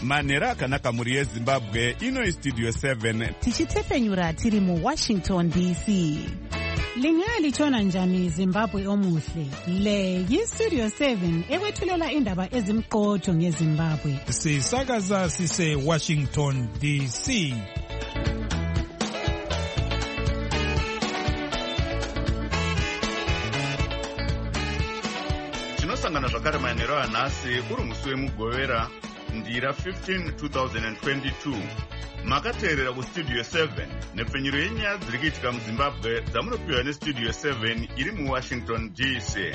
manhero akanaka mhuri yezimbabwe. Ino Studio 7 tichitepfenyura tiri muWashington DC. Lingalitshona njani Zimbabwe omuhle? Le yiStudio 7 ekwethulela indaba ezimqotho ngeZimbabwe. Sisakaza sise Washington DC. tinosangana zvakare manhero anhasi uri musi wemugovera ndira 15 2022. makateerera kuStudio 7 nepfenyuro yenyaya dziri kuitika muZimbabwe dzamunopiwa neStudio 7 iri muWashington DC.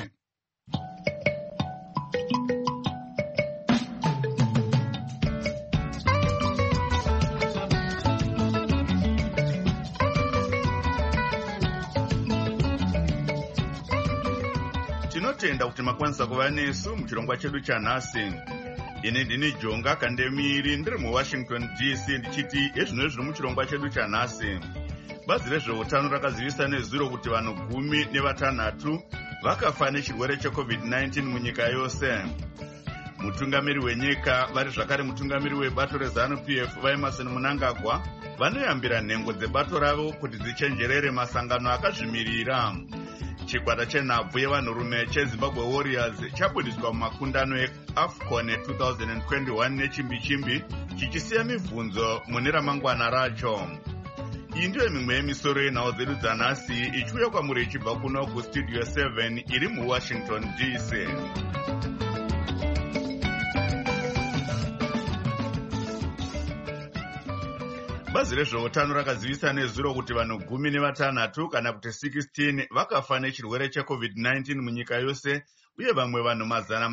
tinotenda kuti makwanisa kuva nesu muchirongwa chedu chanhasi. Ini ndini Jonga Kandemiri ndiri muWashington DC ndichiti ezvino zviri muchirongwa chedu chanhasi. Bazi rezveutano rakazivisa nezuro kuti vanhu 16 vakafa nechirwere cheCovid-19 munyika yose. Mutungamiri wenyika vari zvakare mutungamiri webato reZANU-PF vaEmerson Mnangagwa vanoyambira nhengo dzebato ravo kuti dzichenjerere masangano akazvimirira. Chikwata chenhabvu yevanhurume cheZimbabwe Warriors chabudiswa mumakundano eAFCON 2021 nechimbi-chimbi chichisiya mibvunzo mune ramangwana racho. Iyi ndiyo mimwe yemisoro yenhau dzedu dzanhasi ichiuya kwamuri ichibva kuno kuStudio 7 iri muWashington DC. Bazi rezveutano rakazivisa nezuro kuti vanhu 16 kana kuti 16 vakafa nechirwere cheCovid-19 munyika yose uye vamwe vanhu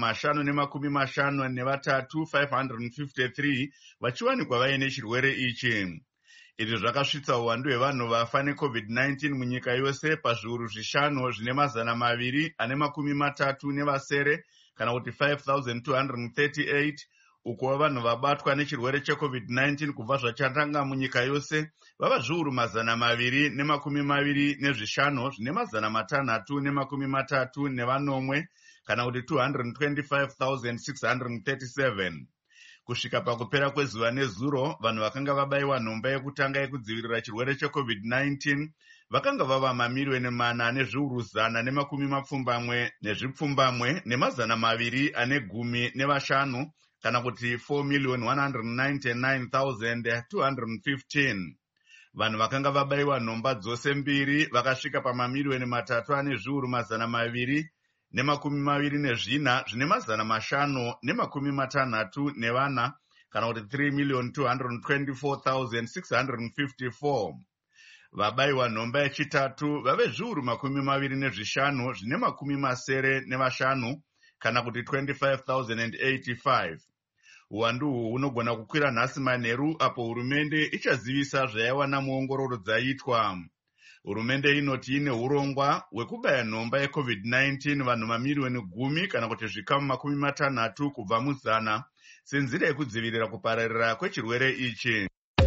553 vachiwanikwa vaine chirwere ichi. Izvi zvakasvitsa uwandu hwevanhu vafa neCovid-19 munyika yose pazviuru 5 zvine 230 kana kuti 5238 uko vanhu vabatwa nechirwere cheCovid-19 kubva zvachatanga munyika yose vava zviuru 225 zvine 637 kana kuti 225,637. Kusvika pakupera kwezuva nezuro vanhu vakanga vabayiwa nhomba yekutanga yekudzivirira chirwere cheCovid-19 vakanga vava mamiliyoni 4,275 ne215 kana kuti 4,199,215. Vanhu vakanga vabayiwa nhomba dzose mbiri vakasvika pamamiliyoni 3,224 zvine 564 kana kuti 3,224,654. Vabayiwa nhomba yechitatu vave zviuru 25 zvine 75 kana kuti 25,085. Uwandu uhu hunogona kukwira nhasi manheru apo hurumende ichazivisa zvaiwana muongororo dzaitwa. Hurumende inoti ine urongwa hwekubaya nhomba yeCovid-19 vanhu mamiliyoni 10 kana kuti zvikamu 60 kubva mu100 senzira yekudzivirira kupararira kwechirwere ichi.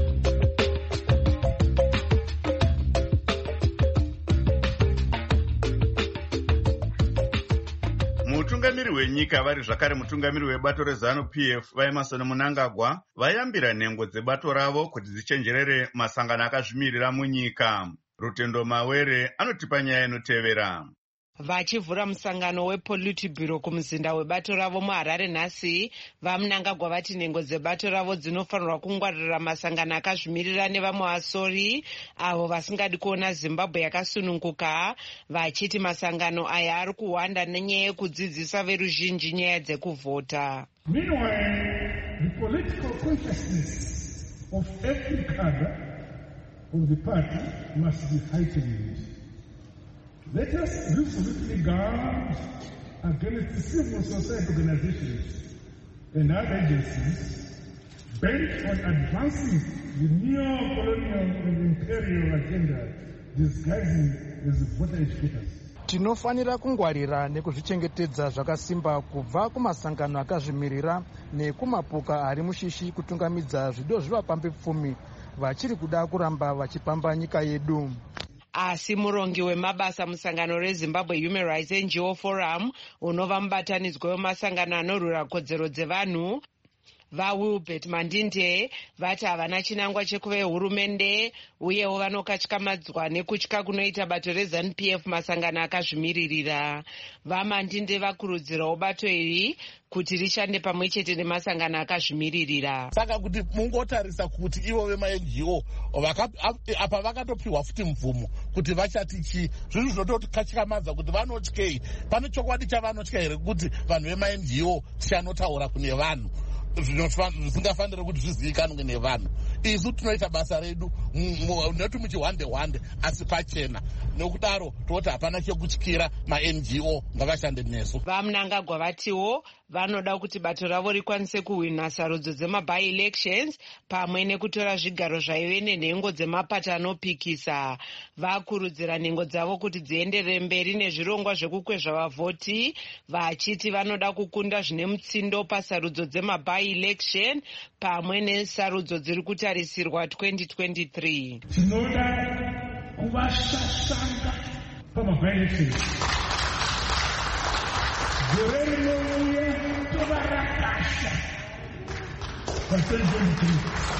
Mutungamiri wenyika vari zvakare mutungamiri webato reZANU-PF vaEmerson Mnangagwa vayambira nhengo dzebato ravo kuti dzichenjerere masangano akazvimirira munyika. Rutendo Mawere anotipa nyaya inotevera. Vachivhura musangano wePolitburo kumuzinda webato ravo muHarare nhasi, vaMnangagwa vati nhengo dzebato ravo dzinofanirwa kungwarira masangano akazvimirira nevamwe vasori avo vasingadi kuona Zimbabwe yakasununguka, vachiti masangano aya ari kuhwanda nenyaya yekudzidzisa veruzhinji nyaya dzekuvhota. Meanwhile, the political consciousness of every cadre of the party must be heightened. Let us resolutely guard against civil society organizations and other agencies bent on advancing the neo-colonial and imperial agenda disguising as voter educators. Tinofanira kungwarira nekuzvichengetedza zvakasimba kubva kumasangano akazvimirira nekumapoka ari mushishi kutungamidza zvido zvivapambepfumi vachiri kuda kuramba vachipamba nyika yedu. Asi murongi wemabasa musangano reZimbabwe Human Rights NGO Forum unova mubatanidzwa wemasangano anorwira kodzero dzevanhu vaWilbert Mandinde vati havana chinangwa chekuve hurumende uyewo vanokatyamadzwa nekutya kunoita bato reZANU-PF masangano akazvimiririra. VaMandinde vakurudzirawo bato iri kuti rishande pamwe chete nemasangano akazvimiririra. Saka kuti mungotarisa kuti ivo vema-NGO apa vakatopiwa futi mvumo kuti vachati chii, zvinhu zvinototikamadza kuti vanotyei. Pane chokwadi chavanotya here kuti vanhu vema-NGO tichanotaura kune vanhu zvisingafaniri kuti zvizivikanwe nevanhu. Isu tinoita basa redu noti muchihwande asi pachena, nokudaro toti hapana chekutyira ma-NGO ngavashande nesu. VaMnangagwa vatiwo vanoda kuti bato ravo rikwanise kuhwina sarudzo dzema-by-elections pamwe nekutora zvigaro zvaive nenhengo dzemapato anopikisa. Vakurudzira nhengo dzavo kuti dzienderere mberi nezvirongwa zvekukwezva vavhoti, vachiti vanoda kukunda zvine mutsindo pasarudzo dzema-by-election pamwe nesarudzo dziri kutarisirwa 2023. Tinoda kuvashashanga pama-by-elections. Gore rinouya tovarakasha pa2023.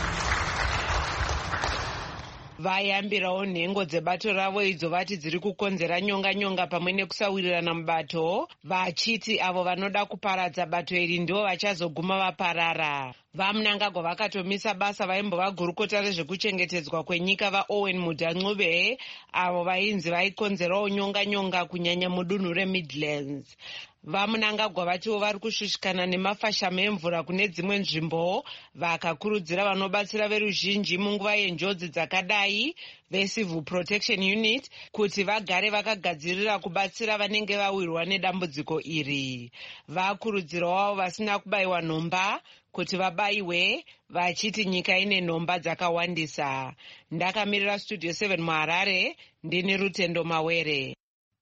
Vayambirawo nhengo dzebato ravo idzo vati dziri kukonzera nyonga pamwe nekusawirirana mubato, vachiti avo vanoda kuparadza bato iri ndivo vachazoguma vaparara. VaMnangagwa vakatomisa basa vaimbova gurukota rezvekuchengetedzwa kwenyika vaOwen Mudanxube, avo vainzi vaikonzerawo nyonga kunyanya mudunhu reMidlands. VaMnangagwa vatiwo vari kushushikana nemafashamo emvura kune dzimwe nzvimbo, vakakurudzira vanobatsira veruzhinji munguva yenjodzi dzakadai veCivil Protection Unit kuti vagare vakagadzirira kubatsira vanenge vawirwa nedambudziko iri. Vakurudzirawo vasina kubayiwa nhomba kuti vabayiwe, vachiti nyika ine nhomba dzakawandisa. Ndakamirira Studio 7 muHarare, ndini Rutendo Mawere.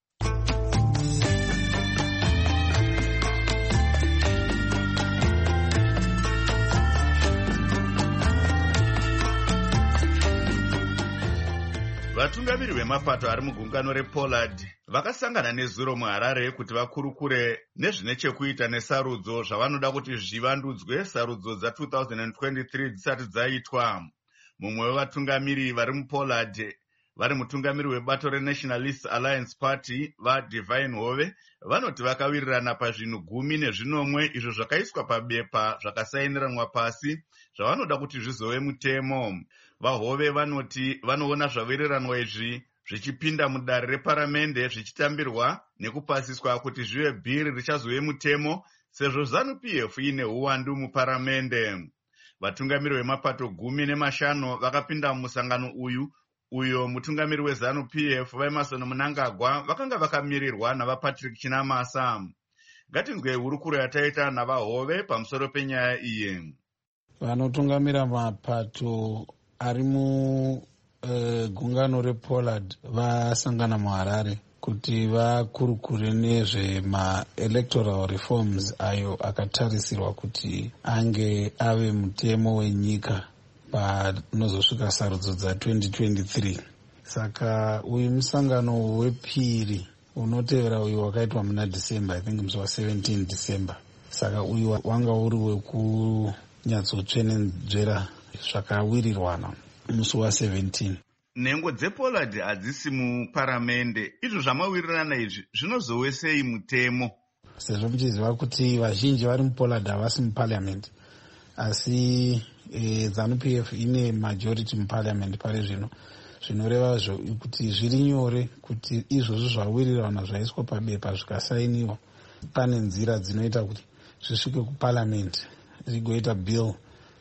Vatungamiri vemapato ari mugungano rePollard vakasangana nezuro muHarare kuti vakurukure nezvine chekuita nesarudzo zvavanoda kuti zvivandudzwe sarudzo dza2023 dzisati dzaitwa. Mumwe wevatungamiri vari muPollard vari mutungamiri webato reNationalist Alliance Party vaDivine Hove vanoti vakawirirana pazvinhu 19 izvo zvakaiswa pabepa zvakasainiranwa pasi zvavanoda kuti zvizove mutemo. VaHove vanoti vanoona zvawiriranwa izvi zvichipinda mudare reparamende zvichitambirwa nekupasiswa kuti zvive bhiri richazove mutemo sezvo ZANU-PF ine uwandu muparamende. Vatungamiri vemapato 15 vakapinda mumusangano uyo mutungamiri weZANU-PF vaEmmerson Mnangagwa vakanga vakamirirwa navaPatrick Chinamasa. Ngatinzwe hurukuro yataita navaHove pamusoro penyaya iyi. Vanotungamira mapato ari mugungano rePollard vasangana muHarare kuti vakurukure nezvema-electoral reforms ayo akatarisirwa kuti ange ave mutemo wenyika panozosvika sarudzo dza2023. Saka uyu musangano wepiri unotevera uyu wakaitwa muna December, I think musi wa17 December. Saka uyu wanga uri wekunyatsotsenedzvera zvakawirirwana musi wa17. Nhengo dzePollard hadzisi muparamende. Izvo zvamawirirana izvi zvinozowesei mutemo? Sezvo muchiziva kuti vazhinji vari muPollard havasi muparliament, asi ZANU-PF ine majority muparliament pari zvino, zvinoreva kuti zviri nyore kuti izvozvo zvawirirana zvaiswa pabepa zvikasainiwa, pane nzira dzinoita kuti zvisvike kuparliament rigoita bill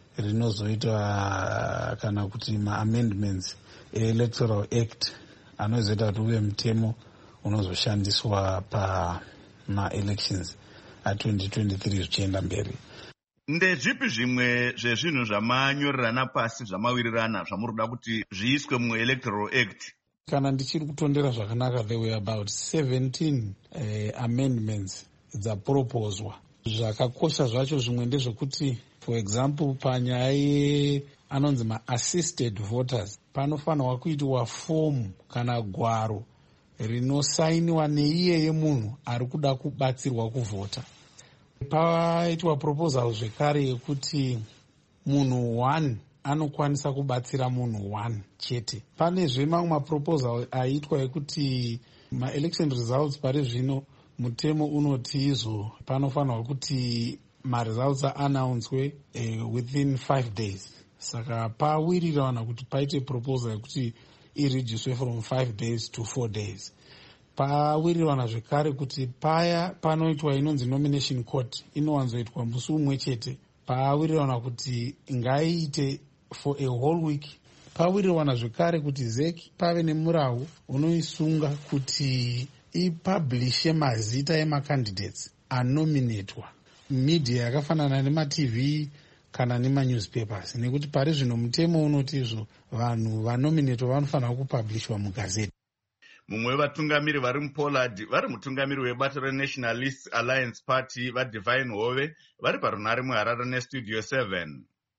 rinozoitwa kana kuti ma-amendments electoral act anozoita kuti uve mutemo unozoshandiswa pama-elections a2023 zvichienda mberi. Ndezvipi zvimwe zvezvinhu zvamanyorerana pasi zvamawirirana zvamurikuda kuti zviiswe mu-electoral act? Kana ndichiri kutondera zvakanaka, there were about 17 amendments dzaproposwa. Zvakakosha zvacho zvimwe ndezvekuti, for example, panyaya anonzi ma-assisted voters, panofanirwa kuitwa fomu kana gwaro rinosainiwa neiyeye munhu ari kuda kubatsirwa kuvhota. Paitwa proposal zvekare yekuti munhu 1 anokwanisa kubatsira munhu 1 chete. Panezve mamwe maproposal aitwa yekuti ma-election results pari zvino mutemo unoti izvo panofanirwa kuti ma-results aannouncwe within 5 days. Saka pawirirana kuti paite proposal yekuti ireducwe from 5 days to 4 days. Pawirirana zvekare kuti paya panoitwa inonzi nomination court inowanzoitwa musi umwe chete. Pawirirana kuti ngaiite for a whole week. Pawirirana zvekare kuti ZEC pave nemurau unoisunga kuti ipublishe mazita emacandidates anominatwa media yakafanana nema-TV kana nema-newspapers, nekuti pari zvino mutemo unoti izvo vanhu vanominatwa vanofanira kupublishwa mugazeti. Mumwe wevatungamiri vari muPoland vari mutungamiri webato reNationalist Alliance Party vaDivine Hove vari parunare muHarare neStudio 7.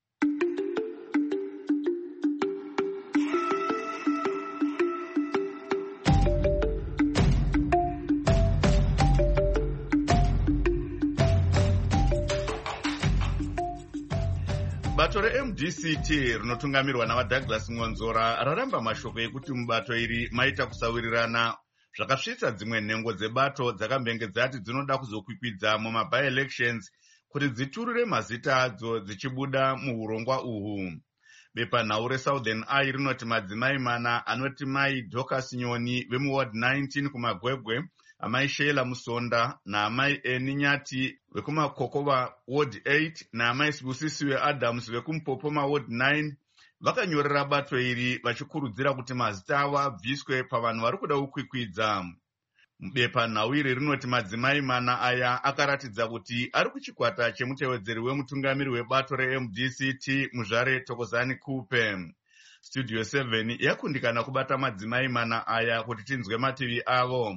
Bato reMDCT rinotungamirwa navaDouglas Ngonzora raramba mashoko ekuti mubato iri maita kusawirirana zvakasvitsa dzimwe nhengo dzebato dzakambenge dzati dzinoda kuzokwikwidza mumabye-elections kuti dziturure mazita adzo dzichibuda muurongwa uhu. Bepanhau reSouthern Eye rinoti madzimai 4 anoti mai Dorcas Nyoni vemuward 19 kumagwegwe, amai Sheila Musonda naamai Eni Nyati vekumakokova ward 8 naamai Sibusisiwe Adams vekumupopoma ward 9 vakanyorera bato iri vachikurudzira kuti mazita avo abviswe pavanhu vari kuda kukwikwidza. Bepanhau iri rinoti madzimai 4 aya akaratidza kuti ari kuchikwata chemutevedzeri wemutungamiri webato reMDCT Muzvare Thokozani Kupe. Studio 7 yakundikana kubata madzimai 4 aya kuti tinzwe mativi avo.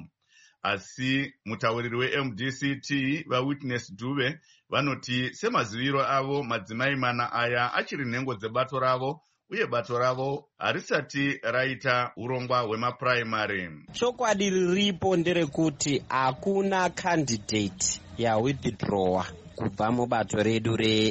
Asi mutauriri weMDCT vaWitness Dube vanoti semaziviro avo madzimai 4 aya achiri nhengo dzebato ravo uye bato ravo harisati raita urongwa hwemapuraimari. Chokwadi riripo nderekuti hakuna candidate yawithdrawa kubva mubato redu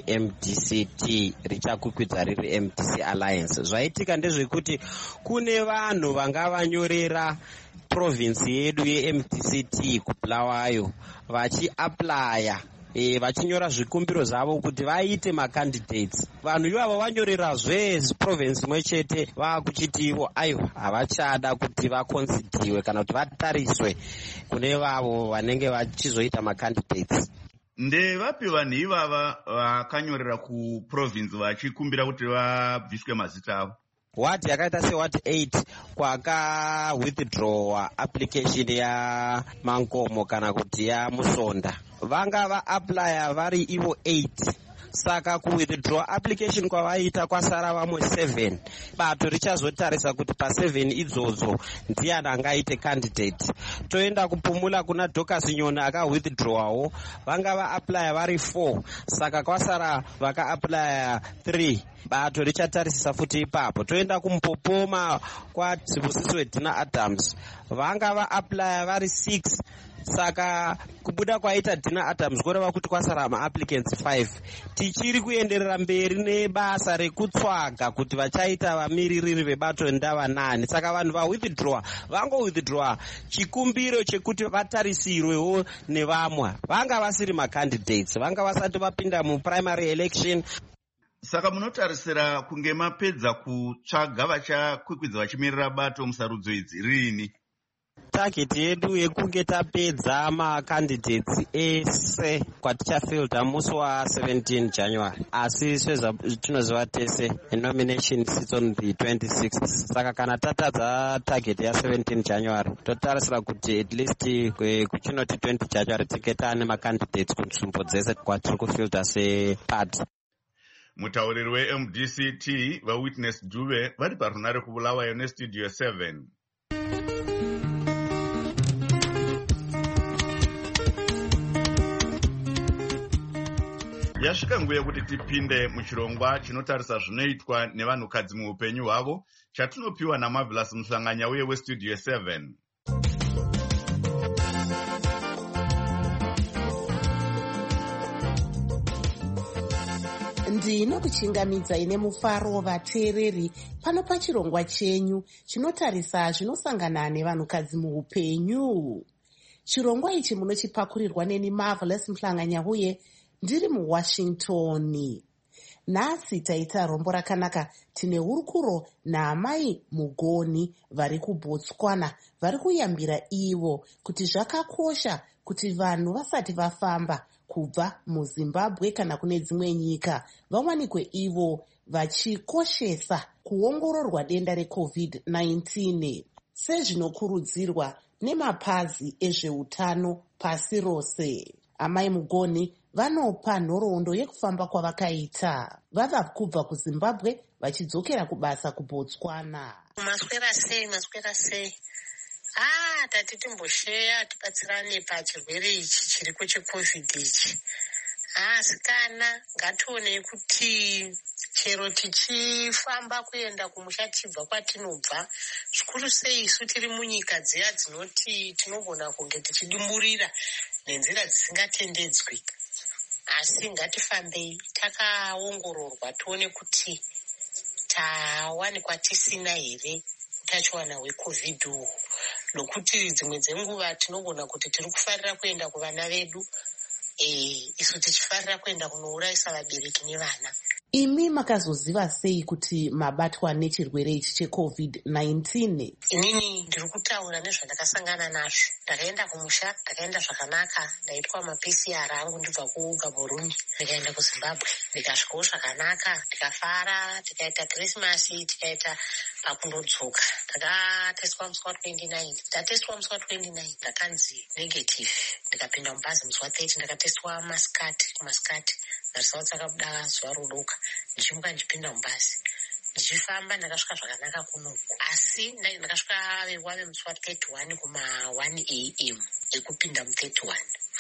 reMDCT richakukwidza riri MDC Alliance. Zvaitika ndezvekuti kune vanhu vanga vanyorera province yedu yeMDCT kuBulawayo vachiaplya vachinyora zvikumbiro zvavo kuti vaite macandidates. Vanhu ivavo vanyorerazve province imwe chete vakuchitiwo aiwa havachada kuti vakonsidiwe kana kuti vatariswe kune vavo vanenge vachizoita macandidates. Ndevapi vanhu ivava vakanyorera kuprovince vachikumbira kuti vabviswe mazita avo? Ward yakaita seward 8 kwaka withdraw application ya Mankomo kana kuti ya Musonda vanga va-applya vari ivo 8. Saka ku-withdraw application kwavaita kwasara vamwe 7. Bato richazotarisa kuti pa7 idzodzo ndiani angaite candidate. Toenda kupumula kuna Dorcas Nyoni aka-withdrawawo vanga va-applya vari 4. Saka kwasara vaka-applya 3. Bato richatarisisa futi ipapo. Toenda kumupopoma kwa Sibusisiwe Dina Adams vanga va-applya vari 6. Saka kubuda kwaita Dina Adams kureva kuti kwasara ma-applicants 5. Tichiri kuenderera mberi nebasa rekutsvaga kuti vachaita vamiririri vebato ndava 9. Saka vanhu va-withdraw vango-withdraw chikumbiro chekuti vatarisirwewo nevamwe. Vanga vasiri macandidates, vanga vasati vapinda muprimary election. Saka munotarisira kunge mapedza kutsvaga vachakwikwidza vachimirira bato musarudzo idzi rini? Target yedu yekunge tapedza macandidates ese kwatichafilda musi wa17 January. Asi tinoziva tese nominations it's on the 26th. Saka kana tatadza target ya17 January totarisira kuti at least kuchinoti 20 January tinge taane macandidates kunzvimbo dzese kwatiri kufilda separty. Mutauriri weMDCT vaWitness Dube vari parunare kuBulawayo neStudio 7. Yasvika nguva yekuti tipinde muchirongwa chinotarisa zvinoitwa nevanhukadzi muupenyu hwavo chatinopiwa naMarvelous Musanganya uye weStudio 7. ndinokuchingamidzai nemufaro vateereri pano pachirongwa chenyu chinotarisa zvinosangana nevanhukadzi muupenyu. Chirongwa ichi munochipakurirwa neni Marvelous Mhlanga-Nyahuye ndiri muWashington. Nhasi taita rombo rakanaka. Tine hurukuro naamai Mugoni vari kuBotswana vari kuyambira ivo kuti zvakakosha kuti vanhu vasati vafamba kubva muZimbabwe kana kune dzimwe nyika vawanikwe ivo vachikoshesa kuongororwa denda reCOVID-19 sezvinokurudzirwa nemapazi ezveutano pasi rose. Amai Mugoni vanopa nhoroondo yekufamba kwavakaita vava kubva kuZimbabwe vachidzokera kubasa kuBotswana. Maswera sei? Tati timbosheya tibatsirane pachirwere ichi chiriko cheCOVID ichi. Sikana ngationei kuti chero tichifamba kuenda kumusha tibva kwatinobva, zvikuru sei isu tiri munyika dziya dzinoti tinogona kunge tichidimburira nenzira dzisingatendedzwi. Asi ngatifambei takaongororwa tione kuti tawanikwa tisina here utachiwana hweCOVID uhu, nokuti dzimwe dzenguva tinogona kuti tiri kufarira kuenda kuvana vedu, isu tichifarira kuenda kunourayisa vabereki nevana. Imi makazoziva sei kuti mabatwa nechirwere ichi cheCOVID-19? Inini ndiri kutaura nezvandakasangana nazvo. Ndakaenda kumusha, ndakaenda zvakanaka, ndaitwa maPCR angu ndibva kuGaborone, ndikaenda kuZimbabwe, ndikasvikawo zvakanaka, ndikafara, tikaita Krismasi, tikaita pakundodzoka. Ndakatestwa musi wa29, ndatestwa musi wa29 ndakanzi negative. Ndikapinda mubhazi musi wa30, ndakatestwa kumasikati. Results akabuda zuva rodoka, ndichimuka ndichipinda mubhazi ndichifamba, ndakasvika zvakanaka kunoku. Asi ndakasvika wave musi wa31 kuma1 AM ekupinda mu31.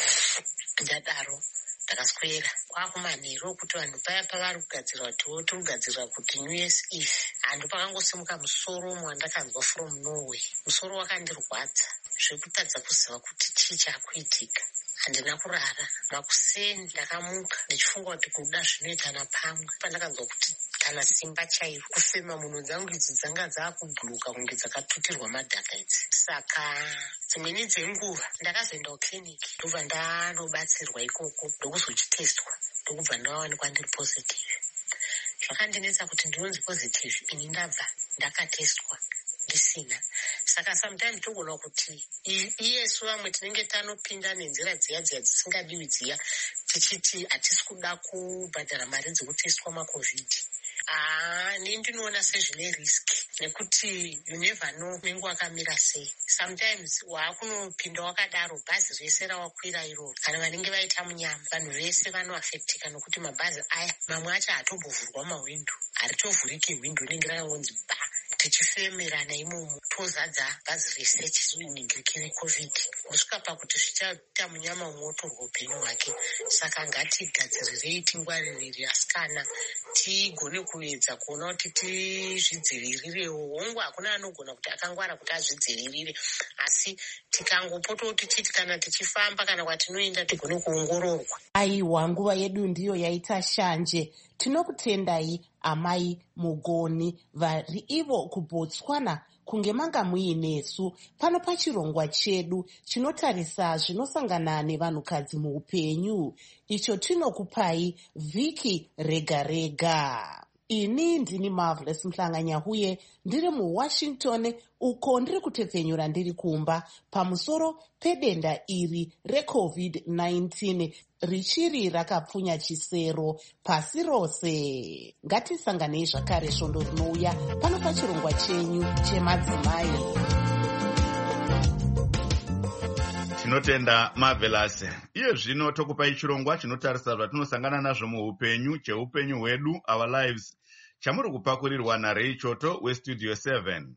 Ndadaro ndakaswera kwakumanheru okuti vanhu paya pavari kugadzirwa tiri kugadzirira kuti New Year's Eve. Handu pakangosimuka musoro wandakanzwa from Norway. Musoro wakandirwadza zvekutadza kuziva kuti chii chakuitika. Handina kurara. Makuseni ndakamuka ndichifunga kuti kuda zvinoita napamwe. Pandakanzwa kuti kana simba chairo kufema, munhu dzangu idzi dzanga dzaakubhuluka kunge dzakatutirwa madhaka idzi. Saka dzimweni dzenguva ndakazoenda kukiriniki ndobva ndanobatsirwa ikoko ndokuzochitestwa ndokubva ndawanikwa ndiri positive. Zvakandinetsa kuti ndinonzi positive, ini ndabva ndakatestwa ndisina. Saka sometimes togona kuti iyesu vamwe tinenge tanopinda nenzira dziya dzisingadiwi dziya, tichiti hatisi kuda kubhadhara mari dzekutestwa maCOVID. Ini ndinoona sezvine riski, nekuti you never know nenguva akamira sei. Sometimes waakunopinda wakadaro, bhazi rese rawakwira iroro kana vanenge vaita munyama, vanhu vese vanoafektika nokuti mabhazi aya mamwe acho hatombovhurwa mahwindo, haritovhuriki hwindo, rinenge rakangonzi ba, tichifemerana imomo tozadza bhazi rese chiriningirikire COVID. Kusvika pakuti zvichaita munyama umotorwa upenyu hwake. Saka ngatigadzirirei, tingwaririre asikana, tigone kuedza kuona kuti tizvidzivirirewo. Hongu hakuna anogona kuti akangwara kuti azvidzivirire, asi tikangopota kuti chiti kana tichifamba kana kwatinoenda tigone kuongororwa. Aiwa, nguva yedu ndiyo yaita shanje. Tinokutendai amai Mugoni vari ivo kuBotswana kunge manga muinesu pano pachirongwa chedu chinotarisa zvinosangana nevanhukadzi muupenyu, icho tinokupai vhiki rega rega. Ini ndini Marvelous Mhlanga-Nyahuye ndiri muWashington, uko ndiri kutepfenyura ndiri kumba pamusoro pedenda iri reCOVID-19 richiri rakapfunya chisero pasi rose. Ngatisanganei zvakare svondo rinouya pano pachirongwa chenyu chemadzimai. Tinotenda Marvelous. Iye zvino tokupai chirongwa chinotarisa zvatinosangana nazvo muupenyu, cheupenyu hwedu, our lives, chamuri kupakurirwa naRay Choto weStudio 7.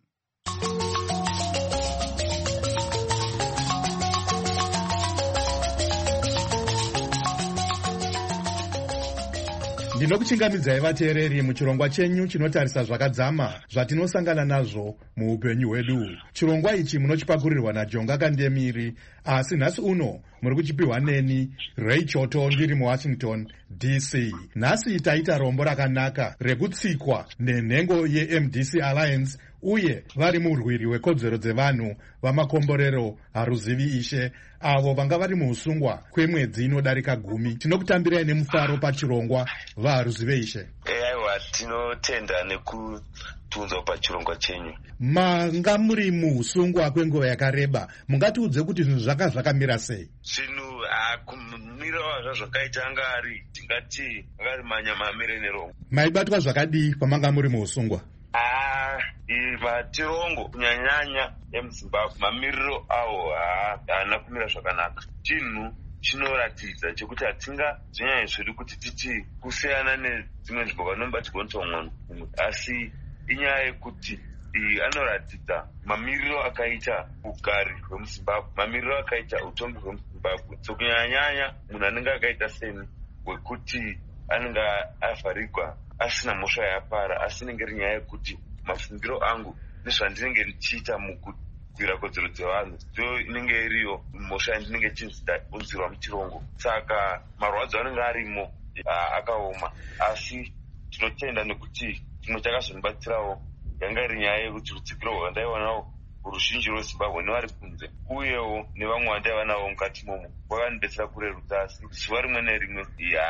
Ndinokuchingamidzai vateereri muchirongwa chenyu chinotarisa zvakadzama zvatinosangana nazvo muupenyu hwedu. Chirongwa ichi munochipakurirwa naJonga Kandemiri, asi nhasi uno muri kuchipiwa neni Ray Choto ndiri muWashington DC. Nhasi taita rombo rakanaka rekutsikwa nenhengo yeMDC Alliance uye vari murwiri wekodzero dzevanhu vamakomborero haruzivi ishe avo vanga vari muusungwa kwemwedzi inodarika 10. Tinokutambirai nemufaro pachirongwa vaharuzive ishe. Aiwa, tinotenda nekutunzwa pachirongwa chenyu. Manga muri muusungwa kwenguva yakareba, mungatiudze kuti zvinhu zvakamira sei? Zvinhu kumira wazvo zvakaita anga ari tingati angari manyamamire nerongo. Maibatwa zvakadii pamanga muri muusungwa? Matirongo kunyanyanya emuZimbabwe mamiriro awo haana kumira zvakanaka. Chinhu chinoratidza chekuti hatingazvinyanyi zvedu kuti titi kusiyana nedzimwe nzvimbo vanobatirwa ntomwono, asi inyaya yekuti anoratidza mamiriro akaita ugari hwemuZimbabwe, mamiriro akaita utongi hwemuZimbabwe. So kunyanyanya munhu anenge akaita seni wekuti anenge avharigwa asina mhosva yapara, asi inenge iri nyaya yekuti mafungiro angu nezvandinenge ndichiita mukugwira kodzero dzevanhu ndo inenge iriyo mhosva yandinenge chinzirwa muchirongo. Saka marwadzo anenge arimo akaoma, asi tinotenda nekuti chimwe chakazonibatsirawo yanga iri nyaya yekuti rutsigiro rwandaiwanawo ruzhinji rweZimbabwe nevari kunze uyewo nevamwe vandaivanavo mukati momo kwakanidetsera kurerutsa, asi zuva rimwe nerimwe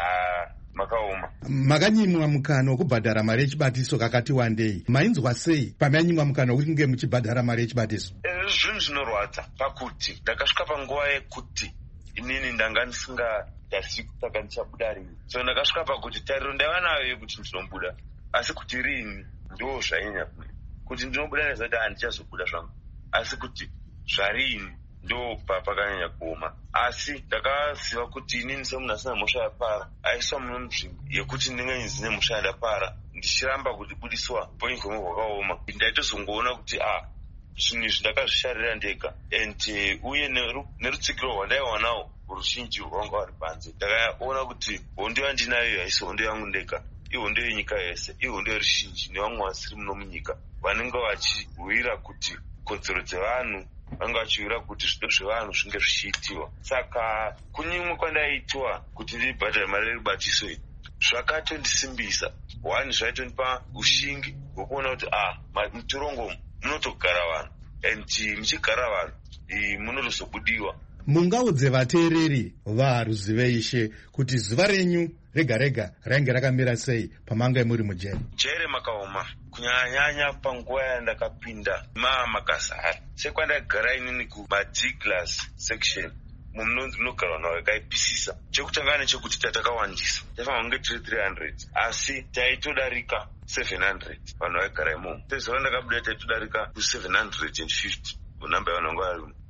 makaoma. Makanyimwa mukana wekubhadhara mari yechibatiso kakati wandei. Mainzwa sei pamanyimwa mukana wekuti kunge muchibhadhara mari yechibatiso? Zvinhu zvinorwadza pakuti ndakasvika panguva yekuti inini ndanga ndisingazivi kutaka ndichabuda rini. So ndakasvika pakuti tariro ndaiva nayo yekuti ndinobuda, asi kuti rini ndo zvainyanya kuti ndinobuda nezati handichazobuda zvangu, asi kuti zvarini ndo pakanyanya kuoma. Asi ndakaziva kuti inini semunhu asina mhosva yapara aiswa muno munzvimbo yekuti ndinge ndine mhosva yandapara ndichiramba kudibudiswa poingi hwemwe hwakaoma, ndaitozongoona kuti zvinhu izvi ndakazvisharira ndega, and uye nerutsigiro rwandaiwanawo ruzhinji rwanga vari panze ndakaona kuti hondo yandinayo haisi hondo yangu ndega, ihondo yenyika yese, ihondo yeruzhinji nevamwe vasiri muno munyika vanenge vachirwira kuti kodzero dzevanhu, vanga vachiwira kuti zvido zvevanhu zvinge zvichiitiwa. Saka kunyimwe kwandaitwa kuti ndibhadhare mari yerubatiso iyi zvakatondisimbisa. One, zvaitondipa ushingi hwekuona kuti muchirongo munotogara vanhu, and muchigara vanhu munotozobudiwa. Mungaudze vateereri vaharuzive ishe kuti zuva renyu rega rega rainge rakamira sei pamanga muri mujeri? Jere makaoma kunyanyanya panguva yandakapinda makazara. Sekwandagara inini kuD class section munogara nawo yakaipisisa. Chekutanga nechekuti tatakawandisa, taifanira kunge tiri 300 asi taitodarika 700 vanhu vaigara imomo. Tezora ndakabuda taitodarika ku750 namba yavanhu vanga varimo,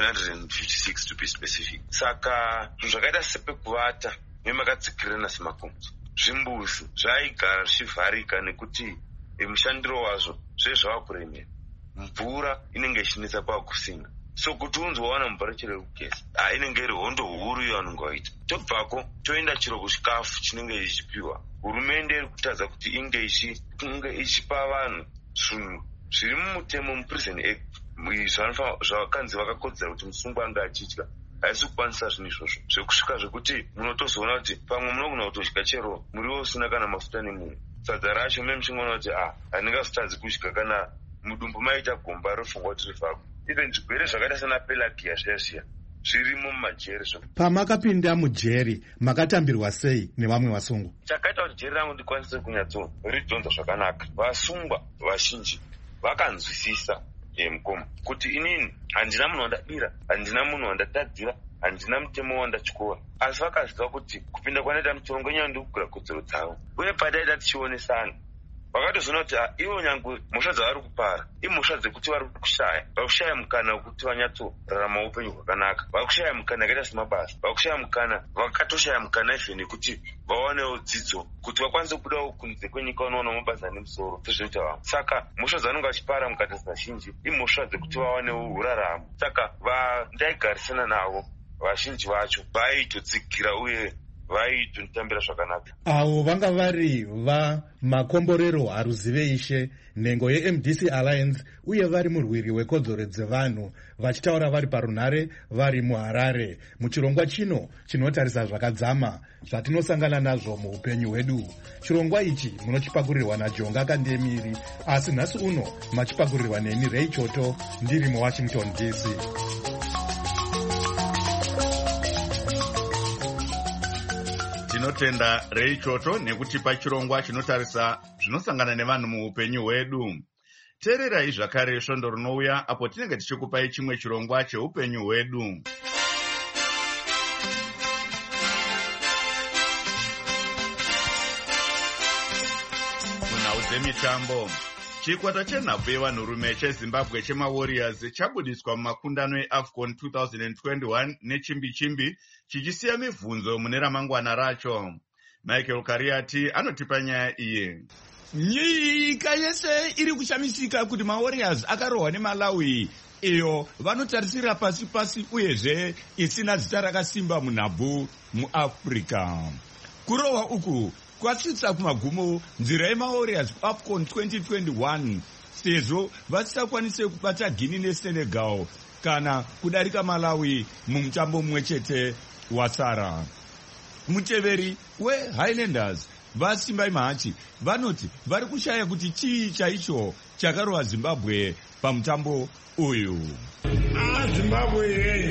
we756 to be specific. Saka zvinhu zvakaita sepekuvata nemakatsikirana semakomzo, zvimbuzi zvaigara zvichivharika nekuti mushandiro wazvo zvezvava kuremera, mvura inenge ichinetsa kwakusina. So kuti unzwawana mvura chero yekugeza inenge iri hondo huru yavanenge vaita. Tobvako toenda chero kuchikafu chinenge chichipiwa. Hurumende iri kutadza kuti inge ichipa vanhu zvinhu zviri mumutemo muPrison Act zvakanzi vakakodzera kuti musungwa anga achidya. Haisi kukwanisa zvinhu izvozvo zvekusvika zvekuti munotozoona kuti pamwe munogona kutodya chero muriwo usina kana mafuta nemunhu. Sadza racho memuchingoona kuti handingazotadzi kudya kana mudumbu maita gomba rofungwa kuti rivhako. Even zvirwere zvakaita sana pelagia zviya zvirimo mumajeri. Pamakapinda mujeri makatambirwa sei nevamwe vasungwa? Chakaita kuti jeri rangu ndikwanise kunyatsoridhonza zvakanaka. Vasungwa vazhinji vakanzwisisa mukoma kuti inini handina munhu wandabira, handina munhu wandatadzira, handina mutemo wandatyora, asi vakaziva kuti kupinda kwanoita muchirongo nyaya ndikugura kodzero dzavo. Uye pataita tichionesana vakatozoona kuti ivo nyangwe mhosva dzavari kupara imhosva dzekuti vari kushaya mukana wekuti vanyatsorarama upenyu hwakanaka, vari kushaya mukana yakaita semabasa, vari kushaya mukana, vakatoshaya mukana even kuti vawanewo dzidzo kuti vakwanise kudawo kunze kwenyika vanoona mabasa nemusoro sezvinoita vamwe. Saka mhosva dzavanenge vachipara mukati dzazhinji imhosva dzekuti vawanewo uraramo. Saka vandaigarisana navo vazhinji vacho vaitodzigira uye vaitonditambira zvakanaka. Avo vanga vari makomborero haruzive ishe, nhengo yeMDC Alliance, uye vari murwiri wekodzero dzevanhu, vachitaura vari parunhare vari muHarare. Muchirongwa chino chinotarisa zvakadzama zvatinosangana nazvo muupenyu hwedu. Chirongwa ichi munochipakurirwa naJonga Kandemiri, asi nhasi uno machipakurirwa neni Ray Choto ndiri muWashington DC. Tinotenda Ray Choto nekutipa chirongwa chinotarisa zvinosangana nevanhu muupenyu hwedu. Teererai zvakare svondo rinouya apo tinenge tichikupai chimwe chirongwa cheupenyu hwedu. Munhau dzemitambo, chikwata chenhabvu yevanhurume cheZimbabwe chemaWarriors chabudiswa mumakundano eAFCON 2021 nechimbi-chimbi, chichisiya mibvunzo mune ramangwana racho. Michael Kariati anotipa nyaya iyi. Nyika yese iri kushamisika kuti maWarriors akarohwa neMalawi, iyo vanotarisira pasi uyezve isina zita rakasimba munhabvu muAfrica. Kurohwa uku kwasvitsa kumagumo nzira yemaWarriors kuAFCON 2021 sezvo vasisakwanise kubata Guinea neSenegal kana kudarika Malawi mumutambo mumwe chete wasara. Muteveri weHighlanders vaSimbai Mahachi vanoti vari kushaya kuti chii chaicho chakarohwa Zimbabwe pamutambo uyu. Zimbabwe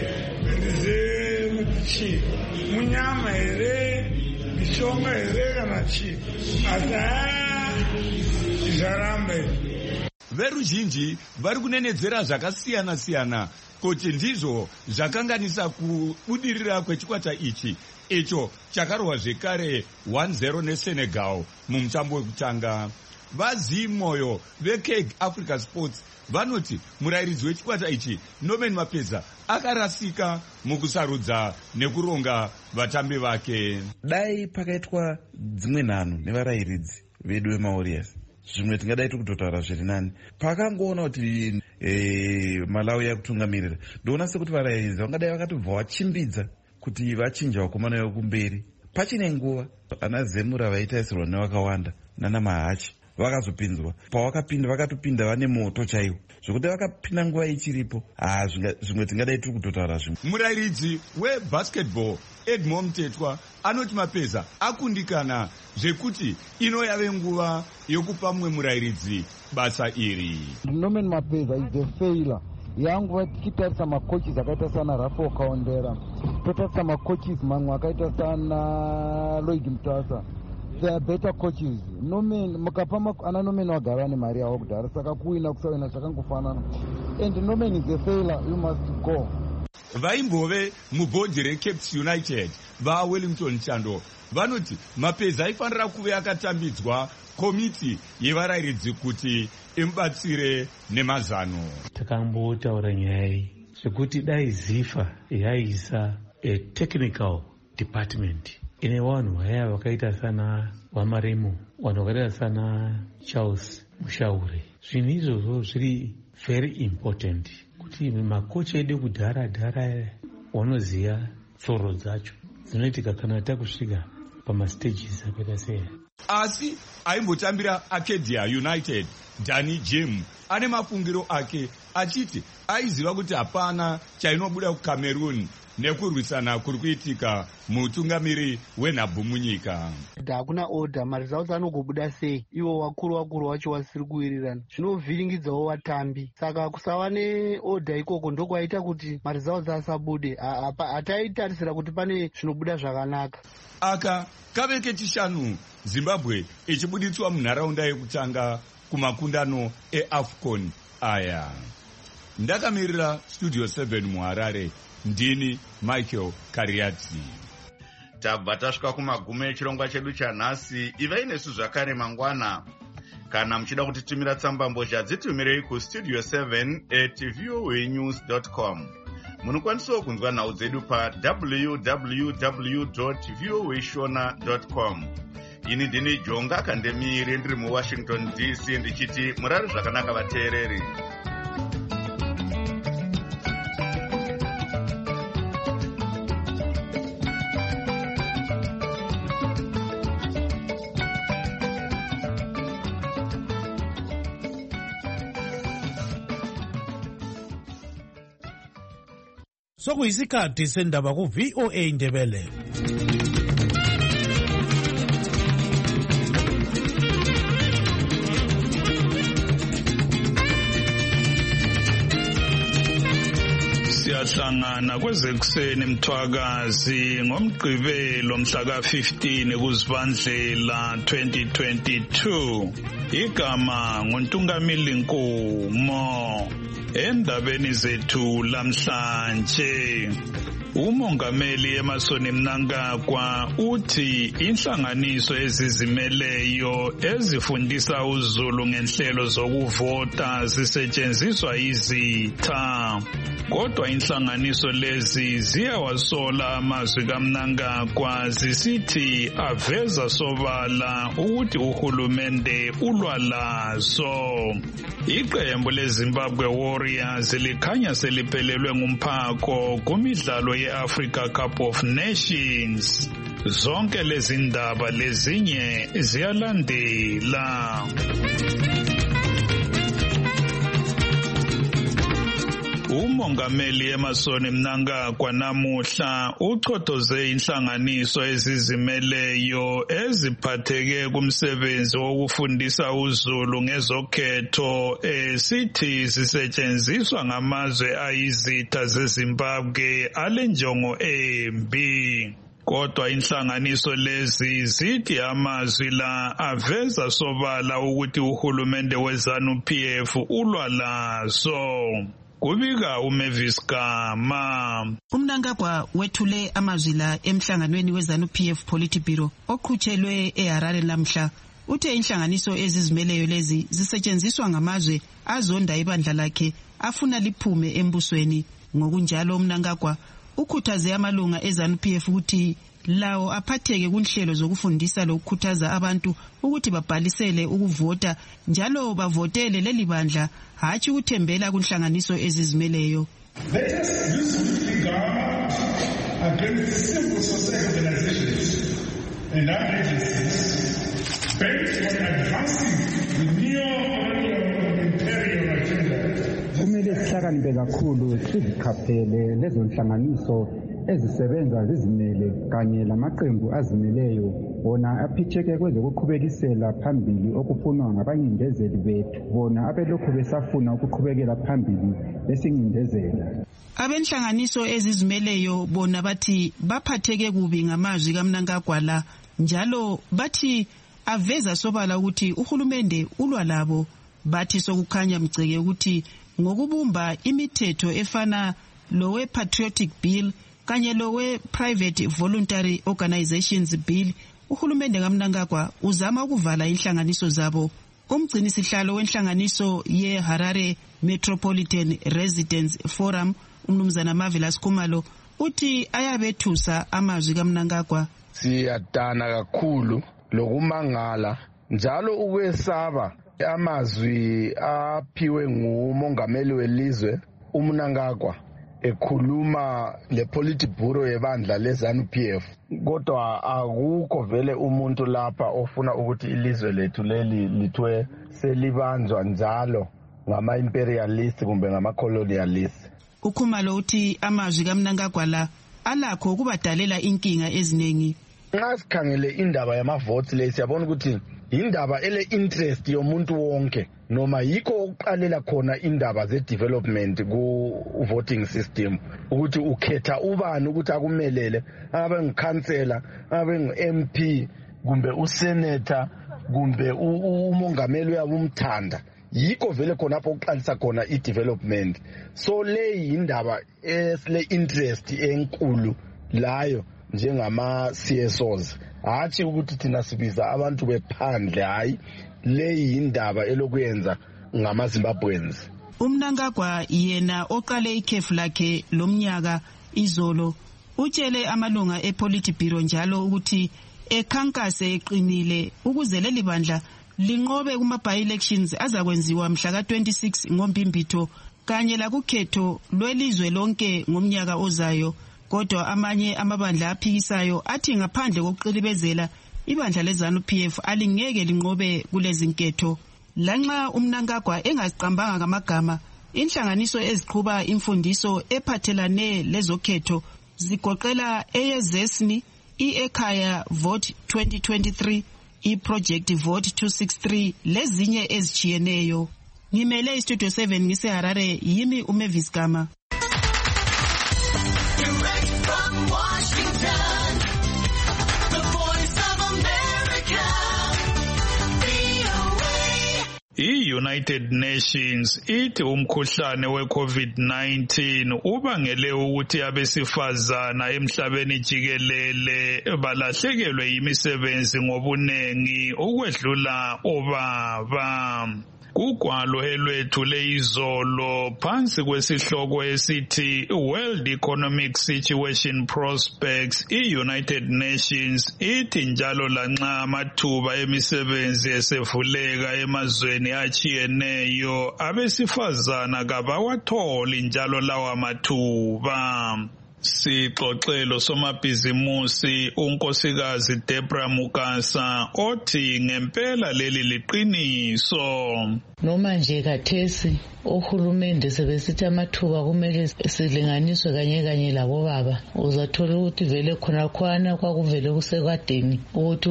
ndize chii munyama here mishonga here kana chii asi zvarambe. Veruzhinji vari kunenedzera zvakasiyana-siyana kuti ndizvo zvakanganisa kubudirira kwechikwata ichi, icho chakarohwa zvekare 1-0 neSenegal mumutambo wekutanga. Vazivi mwoyo veKeg Africa Sports vanoti murairidzi wechikwata ichi Norman Mapeza akarasika mukusarudza nekuronga vatambi vake. Dai pakaitwa dzimwe nhano nevarairidzi vedu veMaWarriors, zvimwe tingadai kutotaura zviri nani. Pakangoona kuti Malawi yakutungamirira, ndoona sekuti varairidzi vangadai vakatobva vachimbidza kuti vachinja vakomana vekumberi. Pachine nguva ana Zemura vaitaisirwa nevakawanda nana Mahachi vakazopinzwa. Pavakapinda vakatopinda vane moto chaiwo, zvokuti vakapinda nguva ichiripo. Zvimwe tingadai tiri kutotaura zvimwe. Murairidzi webasketball Edmond Mtetwa anoti Mapeza akundikana zvekuti ino yave nguva yokupa mumwe murairidzi basa iri. Norman Mapeza is a failure. Yangu tikitarisa makochis akaita sana Rafo Kaondera, totarisa makochis mamwe akaita sana Lloyd Mtasa. They are better coaches. Norman mukapa ana Norman wagara nemari yawo kudhara, saka kuwina kusawina zvakangofanana. And Norman is a failure, you must go. Vaimbove mubhodhi reCaps United vaWellington Chando vanoti Mapeza aifanira kuve akatambidzwa komiti yevarairidzi kuti imubatsire nemazano. Takambotaura nyaya iyi zvekuti dai ZIFA yaisa a technical department ine vanhu vaya vakaita sana Wamaremo, vanhu vakaita sana Charles Mushaure. Zvinhu izvozvo zviri very important kuti makocha edu kudhara wanoziya tsoro dzacho dzinoitika kana takusvika pamastages akaita seya. Asi aimbotambira Arcadia United Danny Jim ane mafungiro ake achiti aiziva kuti hapana chainobuda kuCameroon nekurwisana kuri kuitika mutungamiri wenhabvu munyika. Hakuna order, maresults anogobuda sei ivo wakuru wacho wasiri kuwirirana, zvinovhiringidzawo vatambi. Saka kusava neorder ikoko ndokwaita kuti maresults asabude. Hataitarisira kuti pane zvinobuda zvakanaka. Aka kave kechishanu Zimbabwe ichibuditswa munharaunda yekutanga kumakundano eAFCON aya. Ndakamirira Studio 7 muHarare, ndini Michael Kariati. Tabva tasvika kumagumo echirongwa chedu chanhasi. Ivai nesu zvakare mangwana. Kana muchida kutitumira tsambambozha dzitumirei kustudio 7@voanews.com. Munokwanisawo kunzwa nhau dzedu www.voashona.com. Ini ndini Jonga Kandemiri ndiri muWashington DC ndichiti murare zvakanaka vateereri. Sokuyisikhathi sendaba ku VOA Indebele. Siyahlangana kwezekuseni Mthwakazi ngomgqibelo mhla ka-15 kuZibandlela 2022. Igama nguNtungamili Nkumo. Endabeni zethu lamhlanje, uMongameli Emmerson Mnangagwa uthi inhlanganiso ezizimeleyo ezifundisa uZulu ngenhlelo zokuvota zisetshenziswa izitha. Kodwa inhlanganiso lezi ziyawasola amazwi kaMnangagwa zisithi aveza sobala ukuthi uhulumende ulwa lazo. Iqembu leZimbabwe Warriors likhanya seliphelelwe ngumphako kumidlalo ye-Africa Cup of Nations. Zonke lezi ndaba lezinye ziyalandela. uMongameli Emmerson Mnangagwa namuhla uqothoze inhlanganiso ezizimeleyo eziphatheke kumsebenzi wokufundisa uZulu ngezokhetho esithi zisetshenziswa ngamazwe ayizitha zeZimbabwe alenjongo embi. Kodwa inhlanganiso lezi zithi amazwi la aveza sobala ukuthi uhulumende weZANU-PF ulwa lazo. Kubika uMavis Gama. uMnangagwa wethule amazwi la emhlanganweni weZANU-PF Politburo oqhutshelwe eHarare lamhla. Uthe inhlanganiso ezizimeleyo lezi zisetshenziswa ngamazwe azonda ibandla lakhe afuna liphume embusweni. Ngokunjalo uMnangagwa ukhuthaze amalunga eZANU-PF ukuthi lawo aphatheke kunhlelo zokufundisa lokukhuthaza abantu ukuthi babhalisele ukuvota njalo bavotele leli bandla hatshi ukuthembela kunhlanganiso ezizimeleyo. Let us use the government against civil society organizations and other agencies based on advancing the neo-colonial imperial agenda. Kumele sihlakaniphe kakhulu siziqaphele lezo nhlanganiso ezisebenza zizimele kanye lamaqembu azimeleyo bona aphitheke kwezokuqhubekisela phambili okufunwa ngabanyindezeli bethu bona abelokhu besafuna ukuqhubekela phambili besingindezela. Abenhlanganiso ezizimeleyo bona bathi baphatheke kubi ngamazwi kaMnangagwa la njalo bathi aveza sobala ukuthi uhulumende ulwa labo. Bathi sokukhanya mgceke ukuthi ngokubumba imithetho efana lowe Patriotic Bill kanye lowe Private Voluntary Organizations Bill uhulumende kaMnangagwa uzama ukuvala inhlanganiso zabo. Umgcinisihlalo wenhlanganiso ye-Harare Metropolitan Residents Forum umnumzana Marvelous Khumalo uthi ayabethusa amazwi kaMnangagwa. Siyadana kakhulu lokumangala njalo ukwesaba amazwi aphiwe ngumongameli welizwe uMnangagwa ekhuluma lePolitburo yebandla leZANU-PF. Kodwa akukho vele umuntu lapha ofuna ukuthi ilizwe lethu leli lithwe selibanjwa njalo ngama-imperialist kumbe ngama-colonialist. Ukhumalo uthi amazwi kaMnangagwa la alakho ukubadalela inkinga eziningi. Nxa sikhangele indaba yamavoti le siyabona ukuthi indaba ele interest yomuntu wonke noma yikho ukuqalela khona indaba ze-development ku-voting system ukuthi ukhetha ubani ukuthi akumelele abe ngikhansela abe ngu-MP kumbe usenator kumbe umongameli uyabo umthanda yikho vele khonapho ukuqalisa khona i-development. So le indaba esile interest enkulu layo njengama-CSOs hatshi ukuthi thina sibiza abantu bephandle hayi le indaba elokuyenza ngama-Zimbabweans. uMnangagwa yena oqale ikhefu lakhe lomnyaka izolo utshele amalunga ePolitburo njalo ukuthi ekhankase eqinile ukuze leli bandla linqobe kuma-by-elections azakwenziwa mhla ka-26 ngoMbimbitho kanye lakukhetho lwelizwe lonke ngomnyaka ozayo. Kodwa amanye amabandla aphikisayo athi ngaphandle kokuqilibezela ibandla leZANU-PF alingeke linqobe kulezi nketho. Lanxa uMnangagwa engaziqambanga ngamagama inhlanganiso eziqhuba imfundiso ephathelane lezokhetho zigoqela eyezesni, i-ekhaya Vote 2023, i-Project Vote 263 lezinye ezijiyeneyo. Ngimele istudio 7 ngiseHarare, yimi uMavis Gama. I-United Nations ithi umkhuhlane we-COVID-19 ubangele ukuthi abesifazana emhlabeni jikelele balahlekelwe imisebenzi ngobunengi ukwedlula obaba. Kugwalo elwethule izolo phansi kwesihloko esithi World Economic Situation Prospects, i-United Nations ithi njalo lanxa amathuba emisebenzi esevuleka emazweni achiyeneyo, abesifazana kabawatholi njalo lawa mathuba. Sixoxelo somabhizimusi unkosikazi Debra Mukasa othi ngempela leli liqiniso. Noma nje kathesi uhulumende sebesithi amathuba kumele silinganiswe kanye labo baba, uzathola ukuthi vele khona kwakuvele kusekadeni ukuthi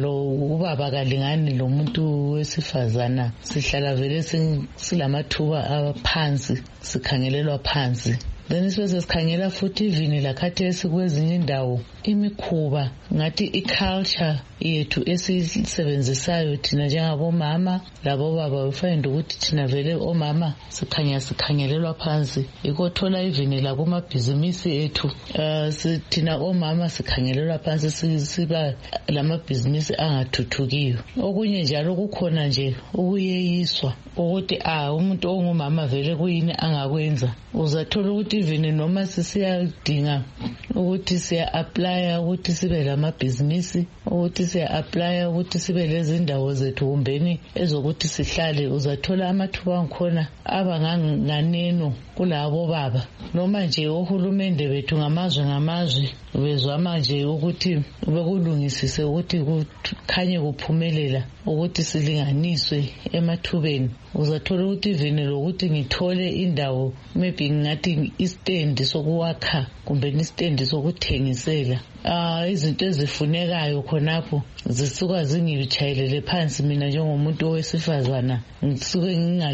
ubaba kalingani lo muntu wesifazana, sihlala vele silamathuba aphansi, sikhangelelwa phansi. Then sikhangela futhi ivini lakhathesi kwezinye indawo imikhuba ngathi iculture yethu esisebenzisayo thina njengabomama labo baba, ufind ukuthi thina vele omama sikhangelelwa phansi. Ikothola ivini lakumabhizinisi ethu thina omama sikhangelelwa phansi, siba lamabhizinisi angathuthukiyo. Okunye njalo kukhona nje ukuyeyiswa ukuthi umuntu ongumama vele kuyini angakwenza. Uzathola ukuthi ivini noma sisiyadinga ukuthi siya-aplya ukuthi sibe lamabhizinisi, ukuthi siya-aplya ukuthi sibe lezindawo zethu kumbeni ezokuthi sihlale, uzathola amathuba angikhona abanganganeno kulabo baba. Noma nje ohulumende bethu ngamazwe bezwama nje ukuthi bekulungisise ukuthi kukhanye kuphumelela ukuthi silinganiswe emathubeni. Uzathola ukuthi ivini lokuthi ngithole indawo maybe ngathi istendi sokuwakha kumbe istendi sokuthengisela izinto ezifunekayo khonapho zisuka zingibitshayelele phansi. Mina njengomuntu owesifazana ngisuke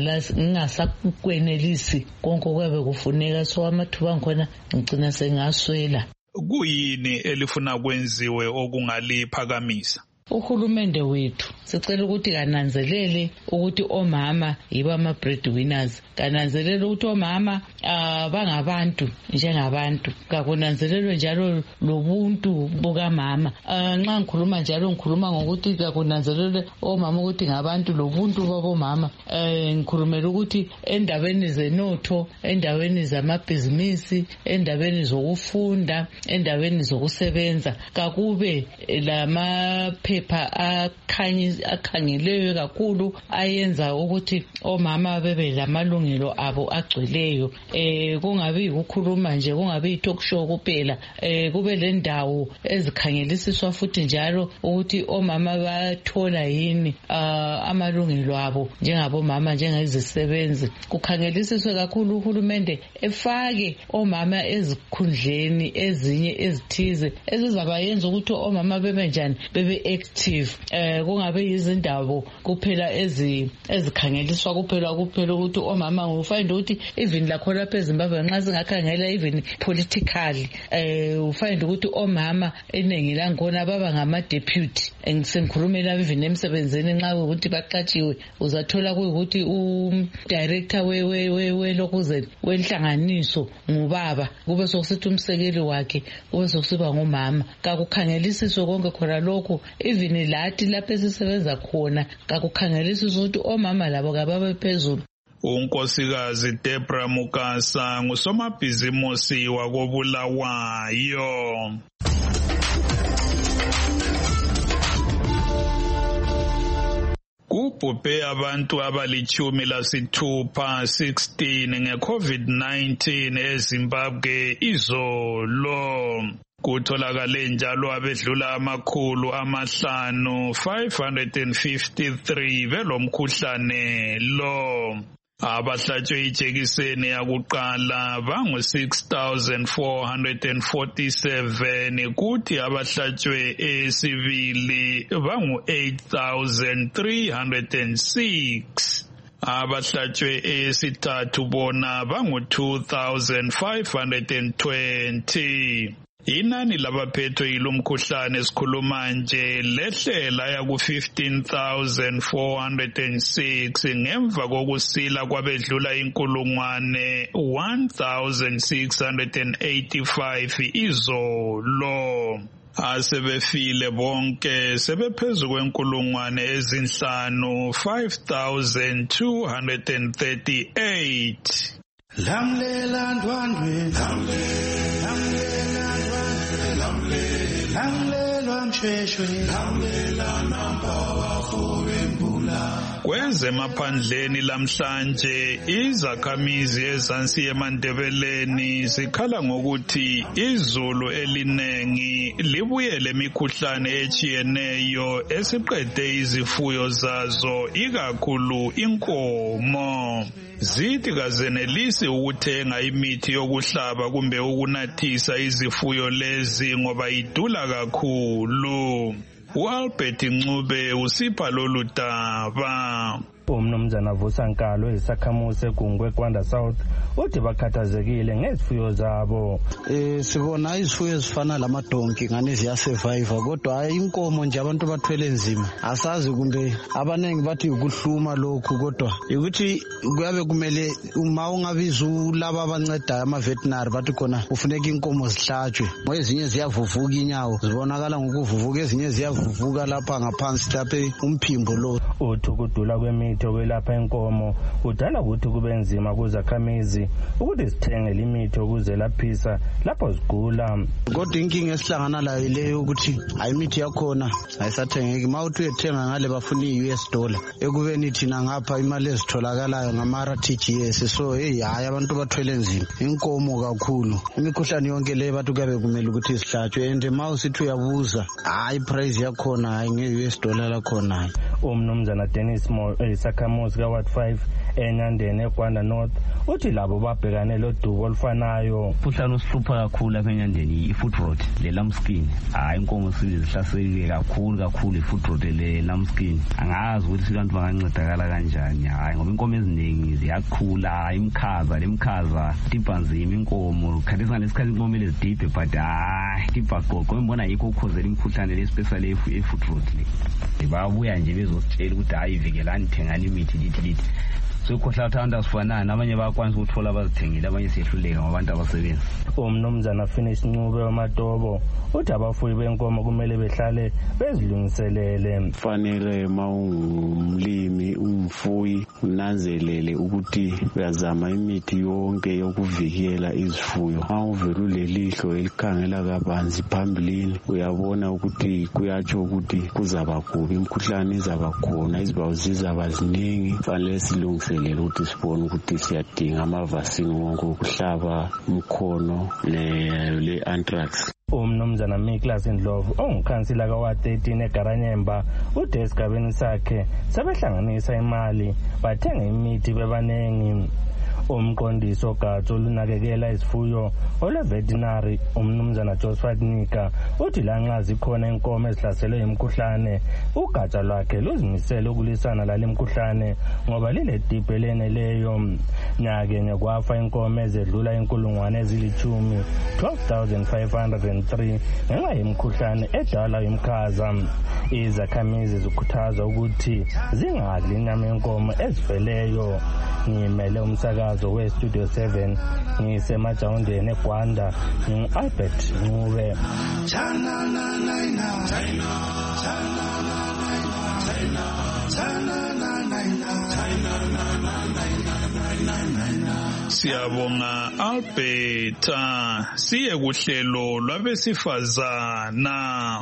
ngingasakwenelisi konke okwabe kufuneka, so amathuba angikhona ngicina sengaswela. Kuyini elifuna kwenziwe okungaliphakamisa? Uhulumende wethu sicela ukuthi kananzelele ukuthi omama yibo ama-breadwinners, kananzelele ukuthi omama bangabantu njengabantu, kakunanzelelwe njalo lobuntu bukamama. Nxa ngikhuluma njalo ngikhuluma ngokuthi kakunanzelelwe omama ukuthi ngabantu lobuntu babomama. Ngikhulumela ukuthi endaweni zenotho, endaweni zamabhizinisi, endaweni zokufunda, endaweni zokusebenza kakube lamaphepha akhangeleyo kakhulu ayenza ukuthi omama bebe lamalungelo abo agcweleyo. Kungabi ukukhuluma nje, kungabi i-talk show kuphela, kube le ndawo ezikhangelisiswa futhi njalo ukuthi omama bathola yini amalungelo abo njengabomama, njengezisebenzi. Kukhangelisiswe kakhulu uhulumende efake omama ezikhundleni ezinye ezithize ezizabayenza ukuthi omama bebe njani, bebe active. Kungabe izindawo kuphela ezikhangeliswa kuphela ukuthi omama ufind ukuthi even lakhona lapha eZimbabwe nxa singakhangela even politically ufind ukuthi omama eningi langkhona baba ngama-deputy. Sengikhulumela even emsebenzini nxa ukuthi baqatshiwe uzathola kuyukuthi director welokuzeni wenhlanganiso ngubaba, kube sokusithi umsekeli wakhe kube sokusiba ngumama. Kakukhangelisiswe konke khona lokhu. Even lathi lapho esisebenza khona kakukhangelisiswe ukuthi omama labo kababe phezulu. Unkosikazi Debra Mukasa ngusomabhizimusi wakobulawayo. Kubhubhe abantu abali-16 nge-COVID-19 eZimbabwe izolo. Kutholakale njalo abedlula 553 belomkhuhlane lo. Abahlatshwe ijekiseni yakuqala bangu-6,447 kuthi abahlatshwe esibili bangu-8,306. Abahlatshwe esithathu bona bangu-2,520. Inani labaphethwe yilomkhuhlane esikhuluma nje lehlela yaku-15,406 ngemva kokusila kwabedlula 1,685 izolo. Asebefile bonke sebephezu kwenkulungwane ezinhlanu 5,238. Lamlela ndwandwe lamlela msheshwe lamlela namba wakho wembula. Kwezemaphandleni lamhlanje izakhamizi ezansi eMandebeleni zikhala ngokuthi izulu elinengi libuyele imikhuhlane echiyeneyo esiqede izifuyo zazo ikakhulu inkomo. Zithi kazenelisi ukuthenga imithi yokuhlaba kumbe ukunathisa izifuyo lezi ngoba idula kakhulu. uAlbert Ncube usipha lolu daba. Umnumzana Vusankalo isakhamuzi eGungwe Kwanda South uthi bakhathazekile ngezifuyo zabo. Sibona izifuyo ezifana lamadonki ngane ziyasurvive kodwa hayi inkomo nje abantu bathwele nzima. Asazi kumbe abanengi bathi ukuhluma lokhu kodwa ukuthi kuyabe kumele uma ungabiza laba abancedayo ama veterinary bathi khona ufuneka inkomo zihlatshwe. Ezinye ziyavuvuka inyawo zibonakala ngokuvuvuka ezinye ziyavuvuka lapha ngaphansi lapha umphimbo lo. Uthi ukudula kwemithi okwelapha inkomo udala ukuthi kube nzima kuzakhamizi ukuthi sithenge imithi okuzelaphisa lapho zigula. Kodwa inkinga esihlangana layo leyo ukuthi ayimithi yakhona ayisathengeki. Mawuthi uyethenga ngale bafuna $US ekubeni thina ngapha imali ezitholakalayo ngama TGS. So hayi abantu bathwele nzima inkomo kakhulu. Imikhuhlane yonke le bathu kuyabe kumele ukuthi isihlatshwe and mawusithi uyabuza hayi price yakhona hayi nge$US lakhona. Umnumzana Dennis Moore isakhamuzi kaWard 5 eNyandeni eGwanda North uthi labo babhekane lodubo olufanayo. Umkhuhlane osihlupha kakhulu apha eNyandeni i-foot rot le-lambskin. Hayi inkomo zihlaselwe kakhulu i-foot rot le-lambskin. Angazi ukuthi abantu bangancedakala kanjani. Hayi ngoba inkomo eziningi ziyakhula imikhaza dibha nzima inkomo khathesana lesikhathi inkomo lezidibhe but hayi dibha qoqo ngibona yikho kukhozela imikhuhlane le especially i-foot rot le. Babuya nje bezositshela ukuthi hayi ivikelani thengani imithi lithi sokhohla abantu asifanana abanye bayakwanisa ukuthola abazithengile abanye siyehluleka ngabantu abasebenza. Umnumzana Finish Ncube wamadobo uthi abafuyi benkomo kumele behlale bezilungiselele. Fanele mawungumlimi umfuyi unanzelele ukuthi uyazama imithi yonke yokuvikela izifuyo. Awuvela ulelihlo elikhangela kabanzi phambilini uyabona ukuthi kuyatsho ukuthi kuzaba kubi imikhuhlane izaba khona izibawu zizaba ziningi. Fanele silungiselele ukuthi sibone ukuthi siyadinga amavasini wonke okuhlaba umkhono le-anthrax. Umnumzana Miklas Ndlovu ongukhansila kaWard 13 eGaranyemba uthi esigabeni sakhe sebehlanganisa imali bathenga imithi bebanengi. Umqondiso ogatsha olunakekela izifuyo ole-veterinary umnumzana Josephat Nika uthi lanxa zikhona inkomo ezihlaselwe imikhuhlane ugatsha lwakhe luzimisele ukulwisana lale mkhuhlane ngoba lile dibhe eleneleyo. Nyakenye kwafa inkomo ezedlula 10,000 12,503 ngenxa yemikhuhlane edalwa yimkhaza. Izakhamizi zikhuthazwa ukuthi zingadli inyama yenkomo ezifeleyo. Ngimele umsakazo we-Studio 7 ngisemajawundeni eGwanda ngingu-Albert Ncube. Siyabonga Albert. Siye kuhlelo lwabesifazana.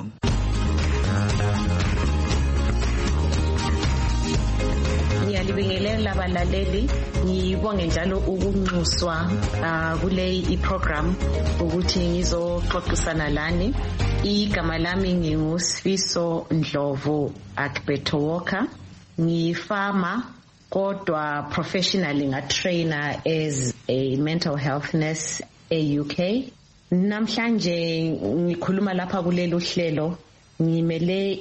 Ngiyalibingelela abalaleli ngibonge njalo ukunxuswa kule iprogram ukuthi ngizoxoxisana lani. Igama lami nginguSifiso Ndlovu Akbeto Walker ngifama kodwa professionally ngatrainer as a mental health nurse e-UK. Namhlanje ngikhuluma lapha kulelo hlelo ngimele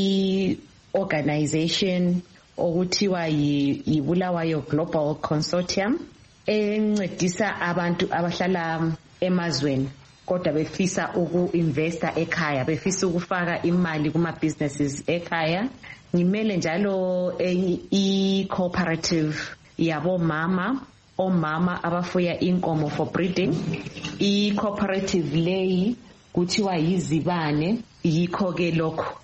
i-organization okuthiwa yiBulawayo Global Consortium encedisa abantu abahlala emazweni kodwa befisa uku-investa ekhaya, befisa ukufaka imali kuma-businesses ekhaya. Ngimele njalo i-cooperative yabomama, omama abafuya inkomo for breeding. I-cooperative leyi kuthiwa yiZibane, yikho-ke lokho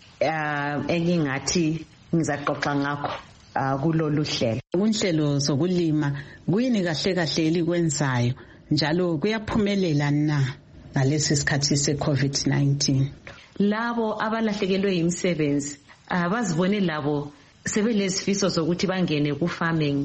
engingathi ngizaxoxa ngakho kulolu hlelo. Kunhlelo zokulima kuyini kahle kahle elikwenzayo njalo kuyaphumelela na ngalesi sikhathi se-COVID-19? Labo abalahlekelwe imisebenzi bazibone labo sebelezifiso zokuthi bangene ku-farming.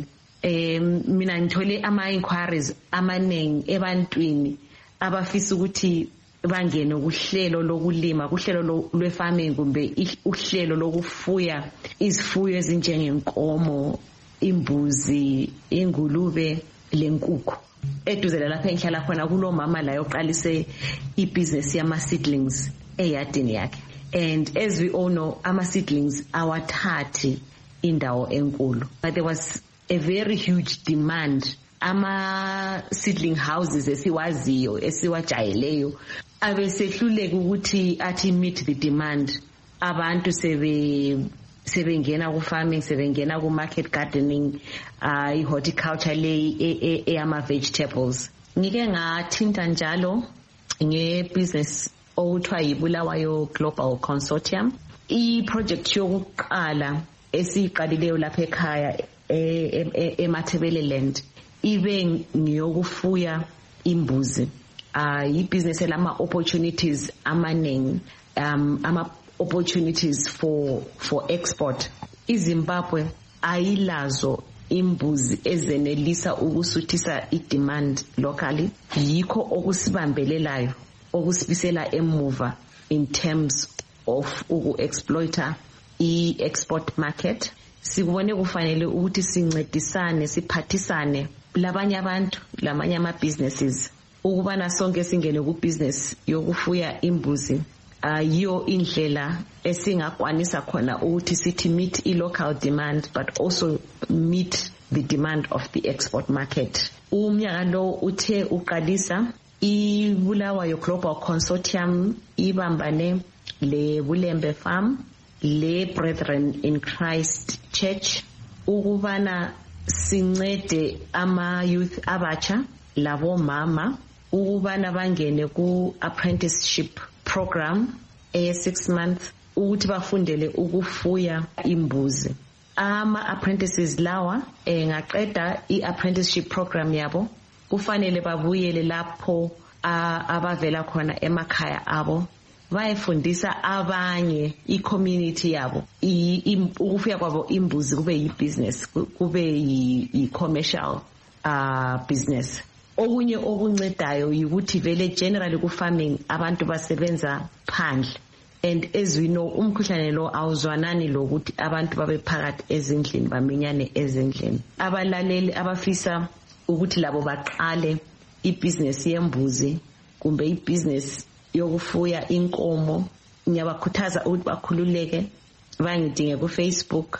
Mina ngithole ama-inquiries amaningi ebantwini abafisa ukuthi bangene kuhlelo lokulima, kuhlelo lwe-farming kumbe uhlelo lokufuya izifuyo ezinjengenkomo, imbuzi, ingulube lenkukhu. Eduze lapha engihlala khona kulo mama la yoqalise ibusiness yama-seedlings eyadini yakhe. And as we all know, ama-seedlings awathathi indawo enkulu. But there was a very huge demand. Ama-seedling houses esiwaziyo, esiwajayeleyo, abesehluleka ukuthi athi meet the demand. Abantu sebengena ku-farming, sebengena ku-market gardening, i-horticulture leyi eyama-vegetables. Ngike ngathinta njalo nge-business okuthiwa yiBulawayo Global Consortium. I-project yokuqala esiyiqalileyo lapha ekhaya eMathebeleland ibe ngiyokufuya imbuzi. Yi-business elama-opportunities amaningi, ama-opportunities for export. iZimbabwe ayilazo imbuzi ezenelisa ukusuthisa i-demand locally. Yikho okusibambelelayo, okusibisela emuva in terms of uku-exploiter i-export market. Sikubone kufanele ukuthi sincedisane, siphathisane labanye abantu, lamanye ama-businesses ukubana sonke singene ku-business yokufuya imbuzi. Yiyo indlela esingakwanisa khona ukuthi sithi meet i-local demand but also meet the demand of the export market. Umnyaka lo uthe uqalisa iBulawayo Global Consortium ibambane le Bulembe Farm, le Brethren in Christ Church ukubana sincede ama-youth abatsha labo mama ukubana bangene ku-apprenticeship program 6 months ukuthi bafundele ukufuya imbuzi. Ama-apprentices lawa ngaqeda i-apprenticeship program yabo kufanele babuyele lapho abavela khona emakhaya abo bayefundisa abanye i-community yabo ukufuya kwabo imbuzi kube yi-business, kube yi-commercial business. Okunye okuncedayo ukuthi vele generally ku-farming abantu basebenza phandle, and as we know umkhuhlane lo awuzwanani lokuthi abantu babe phakathi ezindlini baminyane ezindlini. Abalaleli abafisa ukuthi labo baqale i-business yembuzi kumbe i-business yokufuya inkomo, ngiyabakhuthaza ukuthi bakhululeke bangidinge ku-Facebook,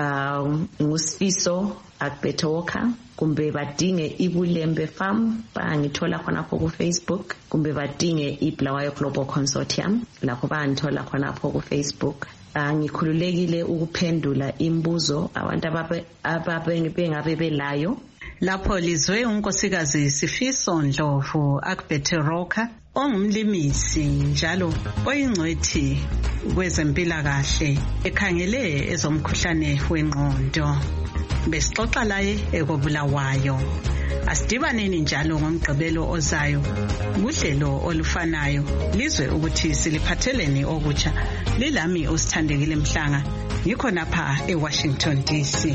nguSifiso Akbetoka, kumbe badinge iBulembe Farm bangithola khonapho ku-Facebook, kumbe badinge iBulawayo Global Consortium lapho bangithola khonapho ku-Facebook. Ngikhululekile ukuphendula imbuzo abantu bengabe belayo. Lapho lizwe unkosikazi Sifiso Ndlovu Akbetoka ongumlimisi njalo oyingcwethi kwezempilakahle ekhangele ezomkhuhlane wengqondo. Besixoxa laye ekobulawayo. Asidibaneni njalo ngomgqibelo ozayo kuhlelo olufanayo lizwe ukuthi siliphatheleni okutsha. Lilami usithandekile Mhlanga, ngikho napha eWashington DC.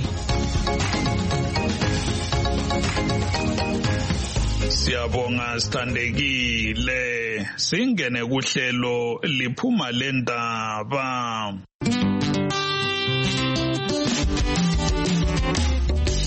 Siyabonga sithandekile, singene kuhlelo liphuma lendaba.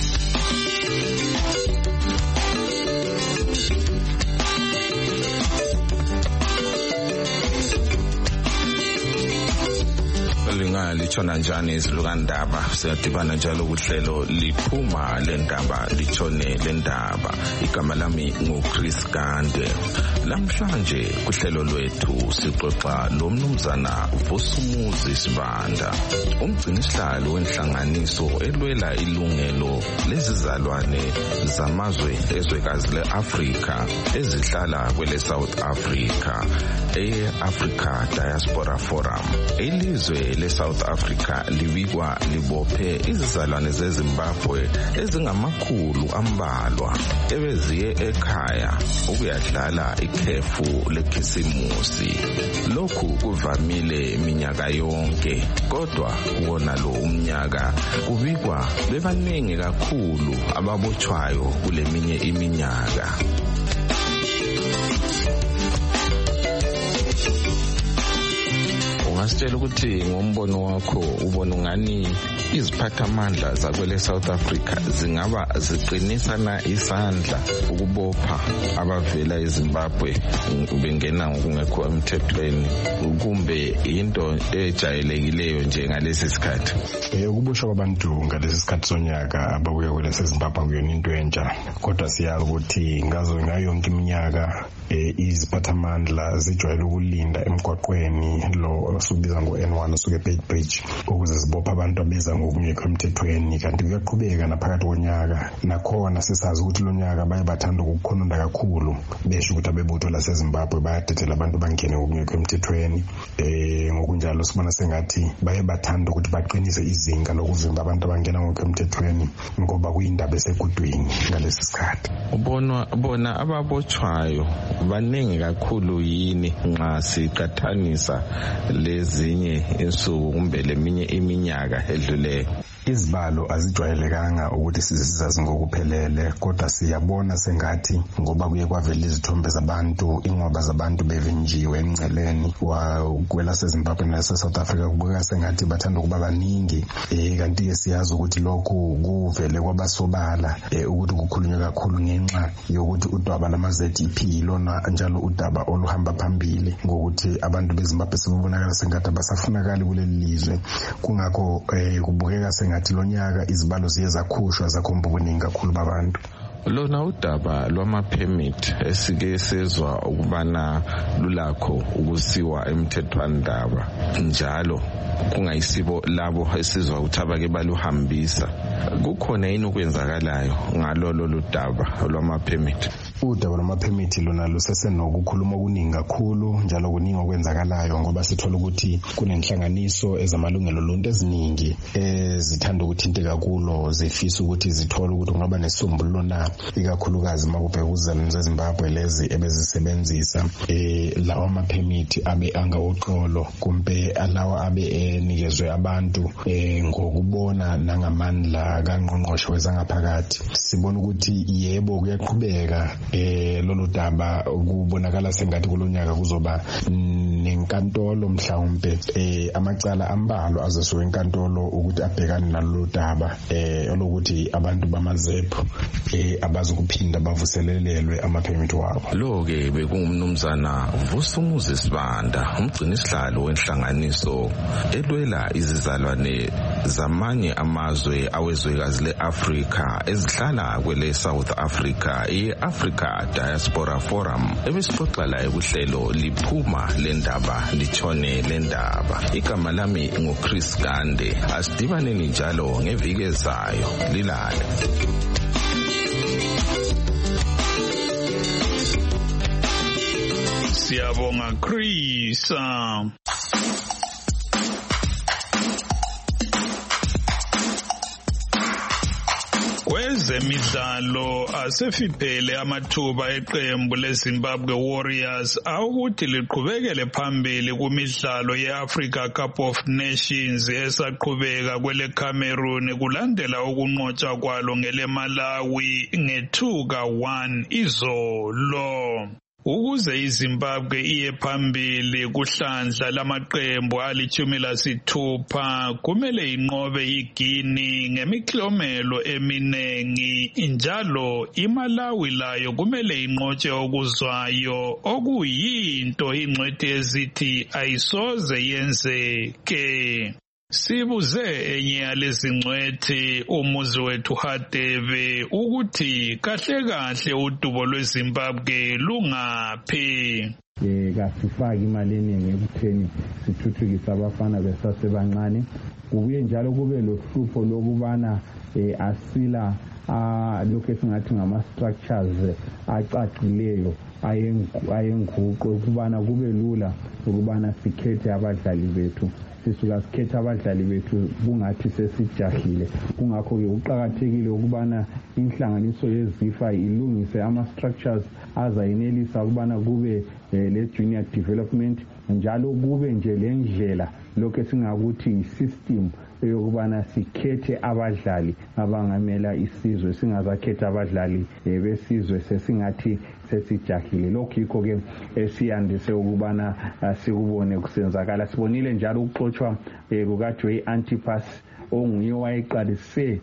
litshona njani izilukandaba. Siyadibana njalo kuhlelo liphuma lendaba litshone lendaba. Igama lami nguChris Gande. Namhlanje kuhlelo lwethu sixoxa lomnumzana Vusumuzi Sibanda, umgcinisihlalo wenhlanganiso elwela ilungelo lezizalwane zamazwe ezwekazi le-Afrika ezihlala kwele South Africa, e-Africa Diaspora Forum. Ilizwe le-South Africa libikwa libophe izizalwane zeZimbabwe ezingamakhulu ambalwa ebeziye ekhaya ukuyadlala ikhefu lekhisimusi. Lokhu kuvamile minyaka yonke, kodwa wona lo umnyaka kubikwa bebaningi kakhulu ababotshwayo kule minye iminyaka. Ungasitshela ukuthi ngombono wakho ubona ngani iziphathamandla zakwele South Africa zingaba ziqinisa na isandla ukubopha abavela eZimbabwe bengena ngokungekho emthethweni, kumbe into ejayelekileyo nje ngalesi sikhathi? Ukuboshwa kwabantu ngalesi sikhathi sonyaka ababuya kwele Zimbabwe kuyona into entsha, kodwa siyazi ukuthi ngayo yonke iminyaka iziphathamandla zijwayele ukulinda emgwaqweni lo subiza ngo-N1 osuke eBeit Bridge ukuze zibopha abantu abeza ngokungekho emthethweni. Kanti kuyaqhubeka naphakathi konyaka, nakhona sisazi ukuthi lo nyaka baye bathanda ukukhononda kakhulu besho ukuthi abebutho laseZimbabwe bayadedela abantu bangene ngokungekho emthethweni. Ngokunjalo sibona sengathi baye bathanda ukuthi baqinise izinga lokuvimba abantu abangena ngokungekho emthethweni ngoba kuyindaba esegudwini ngalesi sikhathi. Bona ababotshwayo baningi kakhulu yini nxa siqathanisa lezinye insuku kumbe leminye iminyaka edluleyo? Izibalo azijwayelekanga ukuthi sizazi ngokuphelele, kodwa siyabona sengathi ngoba kuye kwavela izithombe zabantu, ingwaba zabantu bevinjiwe engceleni kwela seZimbabwe nase-South Africa, kubukeka sengathi bathanda ukuba baningi. Kanti-ke siyazi ukuthi lokhu kuvele kwabasobala ukuthi kukhulunywe kakhulu ngenxa yokuthi udaba lama-ZEP lona njalo udaba oluhamba phambili ngokuthi abantu beZimbabwe sebebonakala sengathi abasafunakali kuleli lizwe. Kungakho kubukeka sengathi lonyaka izibalo ziye zakhushwa zakhomba ubuningi kakhulu babantu. Lona udaba lwama-permit esike sezwa ukubana lulakho ukusiwa emthethwandaba njalo kungayisibo labo esizwa ukuthi abake baluhambisa. Kukhona yini okwenzakalayo ngalolu daba lwama-permit? Udaba lwama-permit lona lusesenokukhuluma okuningi kakhulu, njalo kuningi okwenzakalayo ngoba sithola ukuthi kunenhlanganiso ezamalungelo oluntu eziningi zithanda ukuthinteka kulo, zifisa ukuthi zithole ukuthi kungaba nesombululo na, ikakhulukazi makubheka uzizalwane zeZimbabwe lezi ebezisebenzisa lawa ama-permit abe angawoqolo kumbe alawa abe enikezwe abantu ngokubona nangamandla kaNgqongqoshe wezangaphakathi. Sibona ukuthi yebo kuyaqhubeka lolu daba, kubonakala sengathi kulonyaka kuzoba nenkantolo mhlawumbe amacala ambalwa azosuka enkantolo ukuthi abhekane nalolu daba olokuthi abantu bama-ZEP abazokuphinda bavuselelelwe ama-permit wabo. Lo-ke bekungumnumzana Vusumuzi Sibanda, umgcinisihlalo wenhlanganiso elwela izizalwane zamanye amazwe awezwekazi le-Afrika ezihlala kwele South Africa, i-Africa Diaspora Forum. Ebesixoxa la kuhlelo liphuma lendaba litshone lendaba. Igama lami nguChris Gande. Asidibaneni njalo ngeviki ezayo. Lilale. Siyabonga Chris. Kwezemidlalo asefiphele amathuba eqembu leZimbabwe Warriors awukuthi liqhubekele phambili kumidlalo ye-Africa Cup of Nations esaqhubeka kwele Cameroon kulandela ukunqotshwa kwalo ngele Malawi nge-2-1 izolo. Ukuze iZimbabwe iye phambili kuhlandla lamaqembu ali-16 kumele inqobe iGuinea ngemiklomelo eminengi, njalo iMalawi layo kumele inqotshe okuzwayo okuyinto ingcwethi ezithi ayisoze yenzeke. Sibuze enye yalezingcwethi umuzi wethu Hadebe ukuthi kahle udubo lweZimbabwe lungaphi. Kasifaki imali eningi ekutheni sithuthukise abafana besasebancane. Kubuye njalo kube lohlupho lokubana asila lokho esingathi ngama-structures acacileyo ayenguqo ukubana kube lula ukubana sikhethe abadlali bethu. Sisuka sikhetha abadlali bethu kungathi sesijahile. Kungakho-ke kuqakathekile ukubana inhlanganiso yeZIFA ilungise ama-structures azayenelisa ukubana kube le-junior development, njalo kube nje le ndlela lokho esingakuthi yi-system eyokubana sikhethe abadlali abangamela isizwe, singazakhetha abadlali besizwe sesingathi sesijahile. Lokho yikho-ke esiyandise ukubana sikubone kusenzakala. Sibonile njalo ukuxotshwa kukaJoy Antipas onguye wayeqalise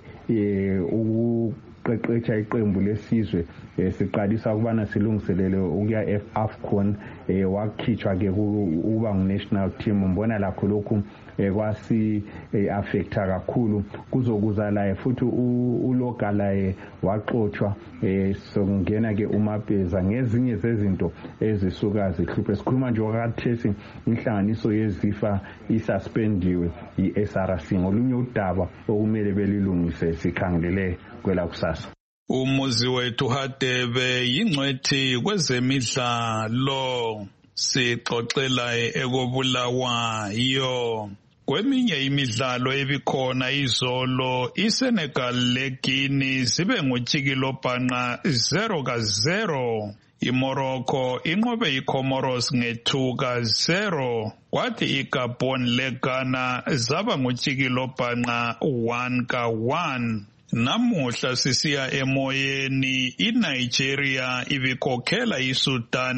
ukuqeqetsha iqembu lesizwe. Siqalisa ukubana silungiselele ukuya AFCON, wakhitshwa-ke ukuba ngu-national team. Mbona lakho lokhu kwasi affecta kakhulu. Kuzokuza laye futhi uloga laye waxotshwa, sokungena-ke uMapeza ngezinye zezinto ezisuka zihluphe. Sikhuluma nje wakhathesi inhlanganiso yeZIFA isuspendiwe i-SRC ngolunye udaba okumele belilungise sikhangelele kwelakusasa. Umuzi wethu Hadebe yingcwethi kwezemidlalo, sixoxela ekobulawayo. Kweminye imidlalo ebikhona izolo, iSenegal leGuinea zibe ngutshikilobhanqa 0-0. IMorocco inqobe iComoros nge-2-0, kwathi iGabon leGhana zaba ngutshikilobhanqa 1-1. Namuhla sisiya emoyeni, iNigeria ibikhokhela iSudan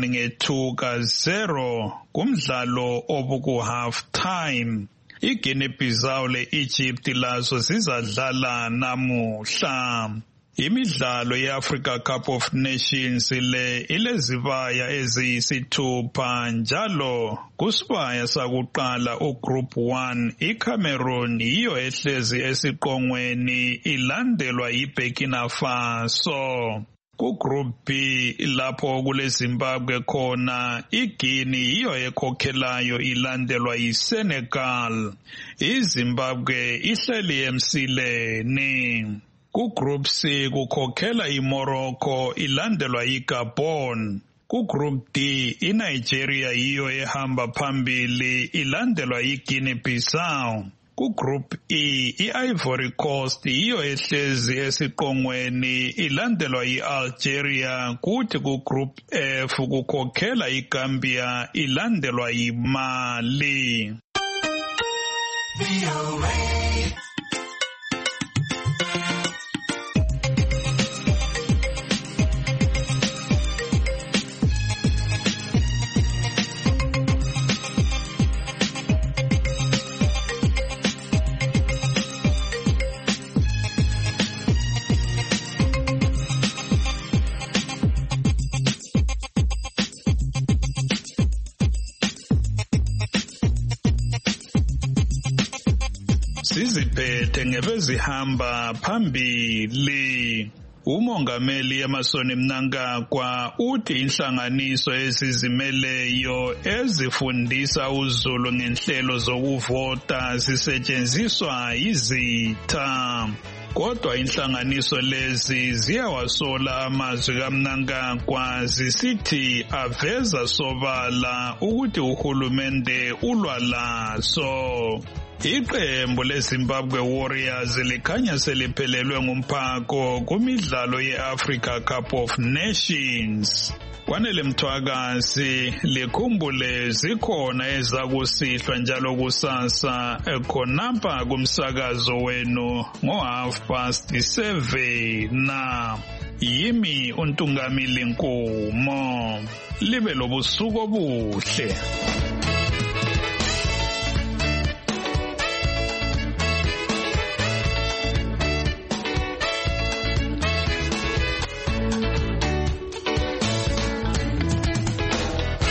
nge-2-0 kumdlalo obuku half time. IGuinea-Bissau le-Egypt lazo zizadlala namuhla. Imidlalo ye-Africa Cup of Nations ilezibaya eziyisithupha njalo. Kusibaya sakuqala uGroup 1 iCameroon yiyo ehlezi esiqongweni ilandelwa yiBurkina Faso. KuGroup B lapho kuleZimbabwe khona, iGuinea yiyo ekhokhelayo ilandelwa yiSenegal. iZimbabwe ihleli emsileni. KuGroup C kukhokhela iMorocco ilandelwa yiGabon. KuGroup D iNigeria yiyo ehamba phambili ilandelwa yiGuinea-Bissau. KuGroup E iIvory Coast yiyo ehlezi esiqongweni ilandelwa yiAlgeria, kuthi kuGroup F kukhokhela iGambia ilandelwa yiMali. Siziphethe ngebezihamba phambili. Umongameli Emmerson Mnangagwa uthi inhlanganiso ezizimeleyo ezifundisa uZulu ngenhlelo zokuvota zisetshenziswa yizitha. Kodwa inhlanganiso lezi ziyawasola amazwi kaMnangagwa zisithi aveza sobala ukuthi uhulumende ulwa laso. Iqembu leZimbabwe Warriors likhanya seliphelelwe ngumphako kumidlalo ye-Africa Cup of Nations. Kwanele Mthwakazi likhumbule zikhona ezakusihlwa njalo kusasa khonapha kumsakazo wenu ngo7:30 na. Yimi uNtungamili Nkomo. Libe lobusuku obuhle.